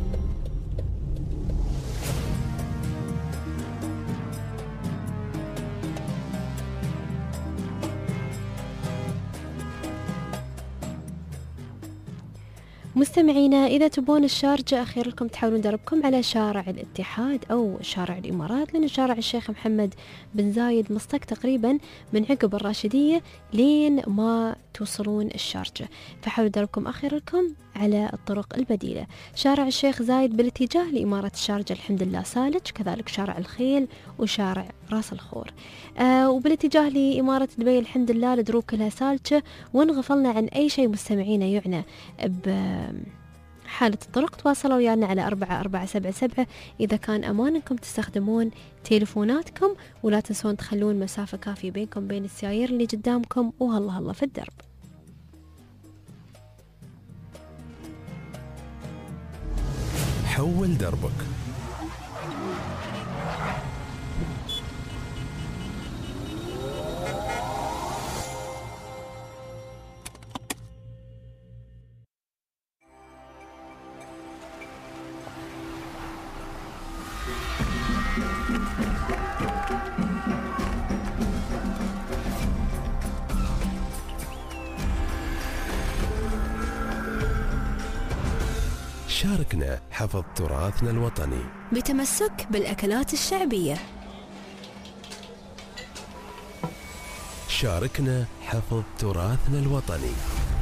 مستمعينا، إذا تبون الشارجة أخير لكم تحاولون دربكم على شارع الاتحاد أو شارع الإمارات، لأن شارع الشيخ محمد بن زايد مصطق تقريبا من عقب الراشدية لين ما توصلون الشارجة، فحاولوا دربكم أخير لكم على الطرق البديلة. شارع الشيخ زايد بالاتجاه لإمارة الشارجة الحمد لله سالج، كذلك شارع الخيل وشارع راس الخور. وبالاتجاه لإمارة دبي الحمد لله الدروب كلها سالجة، وانغفلنا عن أي شيء مستمعينا يعنى بحالة الطرق تواصلوا ويانا على 4477 إذا كان أمان أنكم تستخدمون تليفوناتكم، ولا تنسون تخلون مسافة كافية بينكم بين السيايير اللي قدامكم، وهلا هلا في الدرب. حول دربك. شاركنا حفظ تراثنا الوطني بتمسك بالأكلات الشعبية. شاركنا حفظ تراثنا الوطني.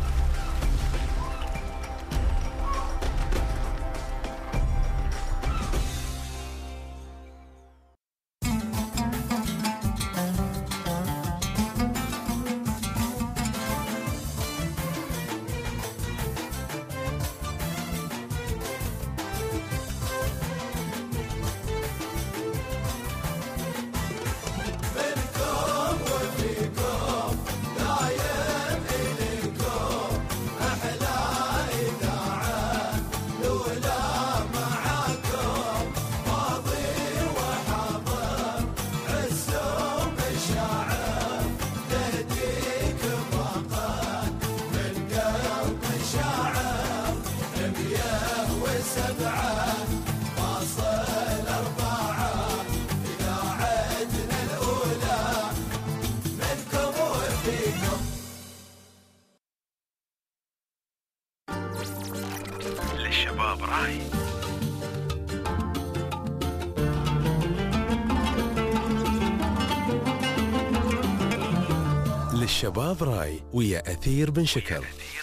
للشباب راي. للشباب راي ويا أثير بن شكر.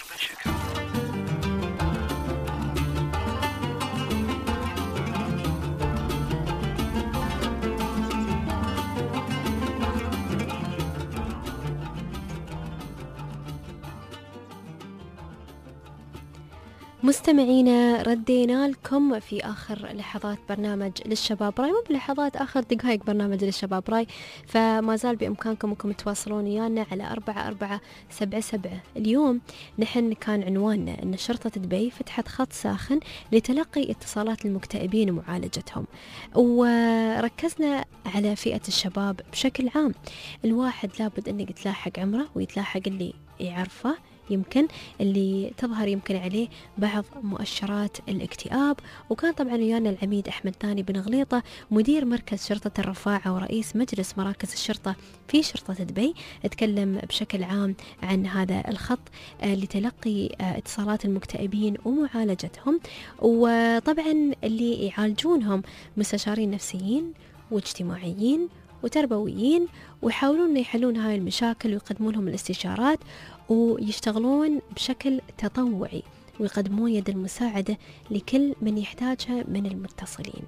مستمعينا، ردينا لكم في آخر لحظات برنامج للشباب راي، مو بلحظات، آخر دقائق برنامج للشباب راي، فما زال بإمكانكم أنكم تواصلون ويانا على 4477. اليوم نحن كان عنواننا أن شرطة دبي فتحت خط ساخن لتلقي اتصالات المكتئبين ومعالجتهم، وركزنا على فئة الشباب بشكل عام. الواحد لابد أنه يتلاحق عمره ويتلاحق اللي يعرفه، يمكن اللي تظهر يمكن عليه بعض مؤشرات الاكتئاب. وكان طبعا ويانا العميد أحمد ثاني بن غليطة مدير مركز شرطة الرفاعة ورئيس مجلس مراكز الشرطة في شرطة دبي، اتكلم بشكل عام عن هذا الخط لتلقي اتصالات المكتئبين ومعالجتهم. وطبعا اللي يعالجونهم مستشارين نفسيين واجتماعيين وتربويين، ويحاولون أن يحلون هاي المشاكل ويقدمون لهم الاستشارات، ويشتغلون بشكل تطوعي ويقدمون يد المساعدة لكل من يحتاجها من المتصلين.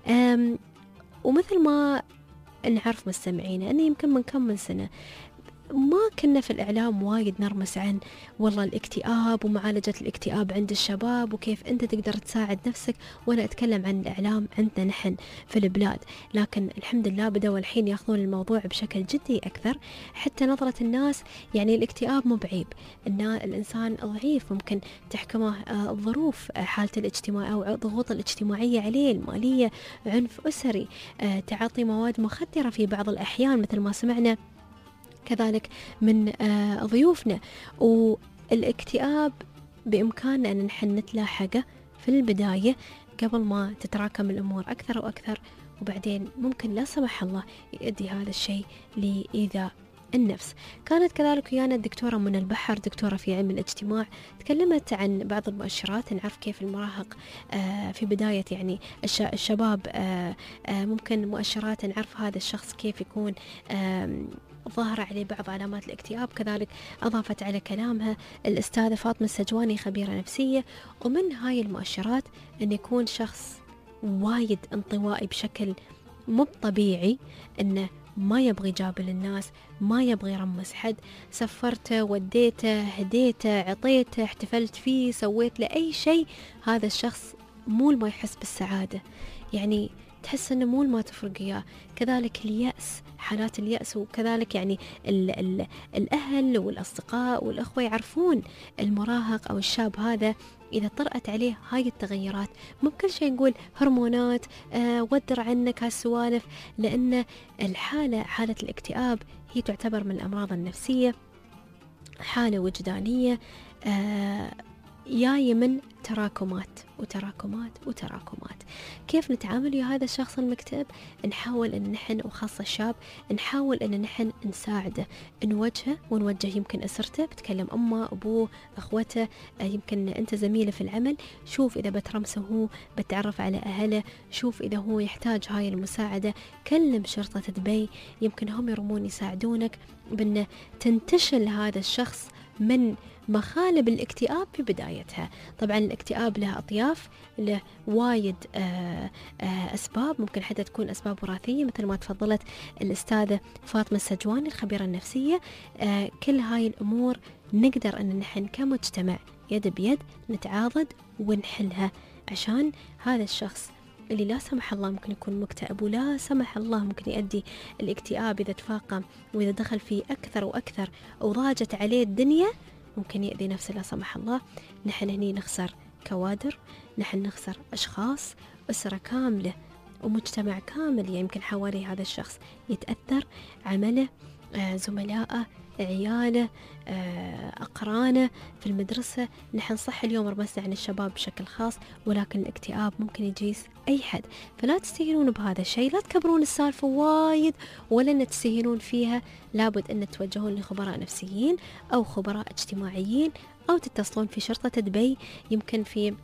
ومثل ما نعرف مستمعينا أنه يمكن من كم من سنة ما كنا في الإعلام وايد نرمس عن والله الاكتئاب ومعالجة الاكتئاب عند الشباب وكيف أنت تقدر تساعد نفسك، وأنا أتكلم عن الإعلام عندنا نحن في البلاد. لكن الحمد لله بدأوا الحين يأخذون الموضوع بشكل جدي أكثر. حتى نظرة الناس يعني الاكتئاب مو بعيب، إن الإنسان ضعيف ممكن تحكمه الظروف، حالته الاجتماعية أو الضغوط الاجتماعية عليه، المالية، عنف أسري، تعاطي مواد مخدرة في بعض الأحيان مثل ما سمعنا كذلك من ضيوفنا. والاكتئاب بإمكاننا أن نحن نتلاحقه في البداية قبل ما تتراكم الأمور أكثر وأكثر، وبعدين ممكن لا سمح الله يؤدي هذا الشيء لإيذاء النفس. كانت كذلك ويانا الدكتورة منى البحر، دكتورة في علم الاجتماع، تكلمت عن بعض المؤشرات، نعرف كيف المراهق في بداية يعني الشباب ممكن مؤشرات نعرف هذا الشخص كيف يكون ظهر عليه بعض علامات الاكتئاب. كذلك أضافت على كلامها الأستاذة فاطمة السجواني خبيرة نفسية، ومن هاي المؤشرات أن يكون شخص وايد انطوائي بشكل مو طبيعي، أنه ما يبغي يجابل الناس، ما يبغي يرمس حد، سفرته، وديته، هديته، عطيته، احتفلت فيه، سويت له أي شيء، هذا الشخص مو ما يحس بالسعادة، يعني تحس أنه مو ما تفرق إياه. كذلك اليأس، حالات اليأس، وكذلك يعني الأهل والأصدقاء والأخوة يعرفون المراهق أو الشاب هذا إذا طرأت عليه هاي التغيرات. مو بكل شيء نقول هرمونات ودر عنك هالسوالف، لأن حالة الاكتئاب هي تعتبر من الأمراض النفسية، حالة وجدانية جاي من تراكمات وتراكمات وتراكمات. كيف نتعامل ويا هذا الشخص المكتئب؟ نحاول أن نحن وخاصة الشاب نحاول أن نحن نساعده، نوجهه ونوجه يمكن أسرته، بتكلم أمه، أبوه، أخوته، يمكن أنت زميله في العمل، شوف إذا بترمسه هو، بتعرف على أهله، شوف إذا هو يحتاج هاي المساعدة، كلم شرطة دبي، يمكن هم يرمون يساعدونك بأن تنتشل هذا الشخص من مخالب الاكتئاب في بدايتها. طبعا الاكتئاب له أطياف، له وايد أسباب، ممكن حتى تكون أسباب وراثية مثل ما تفضلت الأستاذة فاطمة السجواني الخبيرة النفسية. كل هاي الأمور نقدر أن نحن كمجتمع يد بيد نتعاضد ونحلها، عشان هذا الشخص اللي لا سمح الله ممكن يكون مكتئب، ولا سمح الله ممكن يؤدي الاكتئاب إذا تفاقم وإذا دخل فيه أكثر وأكثر وضاجت عليه الدنيا، ممكن يأذي نفسه لا سمح الله. نحن هني نخسر كوادر، نحن نخسر أشخاص، أسرة كاملة ومجتمع كامل يمكن حوالي هذا الشخص يتأثر، عمله، زملائه، عياله، أقرانه في المدرسة. نحن صح اليوم رمسنا عن الشباب بشكل خاص، ولكن الاكتئاب ممكن يجيس أي حد، فلا تستهينون بهذا الشيء، لا تكبرون السالفة وايد ولا أن تستهينون فيها. لابد أن تتوجهون لخبراء نفسيين أو خبراء اجتماعيين، أو تتصلون في شرطة دبي، يمكن في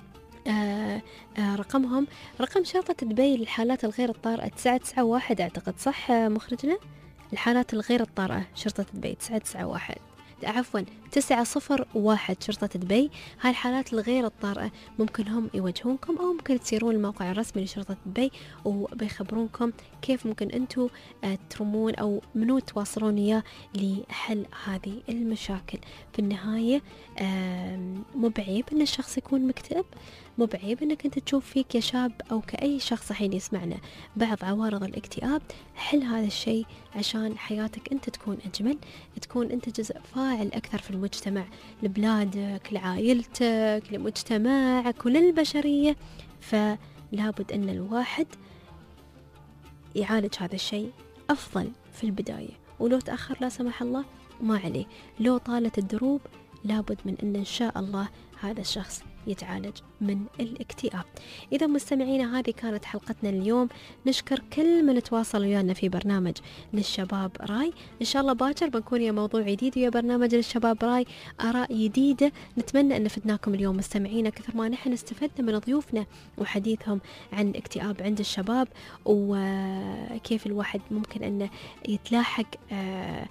رقمهم، رقم شرطة دبي للحالات الغير الطارئة 991 أعتقد، صح مخرجنا؟ الحالات الغير الطارئة شرطة دبي 991 عفوا 901 شرطة دبي. هاي الحالات الغير الطارئة ممكن هم يوجهونكم، أو ممكن تسيرون الموقع الرسمي لشرطة دبي وبيخبرونكم كيف ممكن أنتوا ترمون أو منو تواصلون إياه لحل هذه المشاكل. في النهاية مو بعيب أن الشخص يكون مكتئب، مو بعيب أنك أنت تشوف فيك يا شاب أو كأي شخص حين يسمعنا بعض عوارض الاكتئاب. حل هذا الشيء عشان حياتك أنت تكون أجمل، تكون أنت جزء فاعل أكثر في المجتمع، لبلادك، لعائلتك، لمجتمعك وللبشرية. فلابد أن الواحد يعالج هذا الشيء أفضل في البداية، ولو تأخر لا سمح الله ما عليه، لو طالت الدروب لابد من أن شاء الله هذا الشخص يتعالج من الاكتئاب. إذا مستمعينا هذه كانت حلقتنا اليوم، نشكر كل من تواصل ويانا في برنامج للشباب راي. إن شاء الله باكر بنكون يا موضوع جديد ويا برنامج للشباب راي، آراء جديدة. نتمنى أن فدناكم اليوم مستمعينا كثر ما نحن استفدنا من ضيوفنا وحديثهم عن الاكتئاب عند الشباب، وكيف الواحد ممكن أنه يتلاحق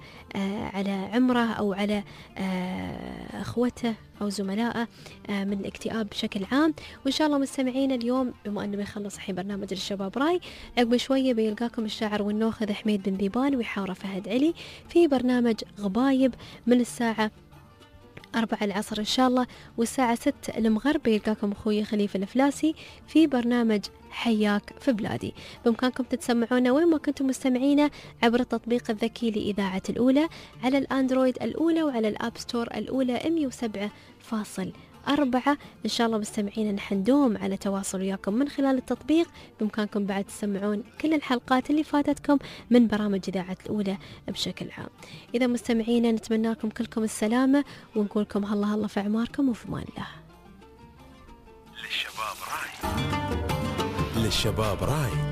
على عمره أو على أخوته أو زملائه من الاكتئاب الاكتئاب بشكل عام. وإن شاء الله مستمعين اليوم بما أنه بيخلص الحين برنامج الشباب راي، عقب شوية بيلقاكم الشاعر والنوخذ حميد بن ذيبان ويحاوره فهد علي في برنامج غبايب من الساعة 4 العصر إن شاء الله، والساعة 6 المغرب بيلقاكم أخوي خليفة الفلاسي في برنامج حياك في بلادي. بإمكانكم تتسمعونا وين ما كنتم مستمعينا عبر التطبيق الذكي لإذاعة الأولى على الأندرويد الأولى وعلى الأب ستور الأولى 107.4. إن شاء الله مستمعينا نحن ندوم على تواصل وياكم من خلال التطبيق. بإمكانكم بعد تسمعون كل الحلقات اللي فاتتكم من برامج إذاعة الأولى بشكل عام. إذا مستمعينا نتمنى لكم كلكم السلامة ونقول لكم هلا هلا في أعماركم وفي أمان الله. للشباب راي.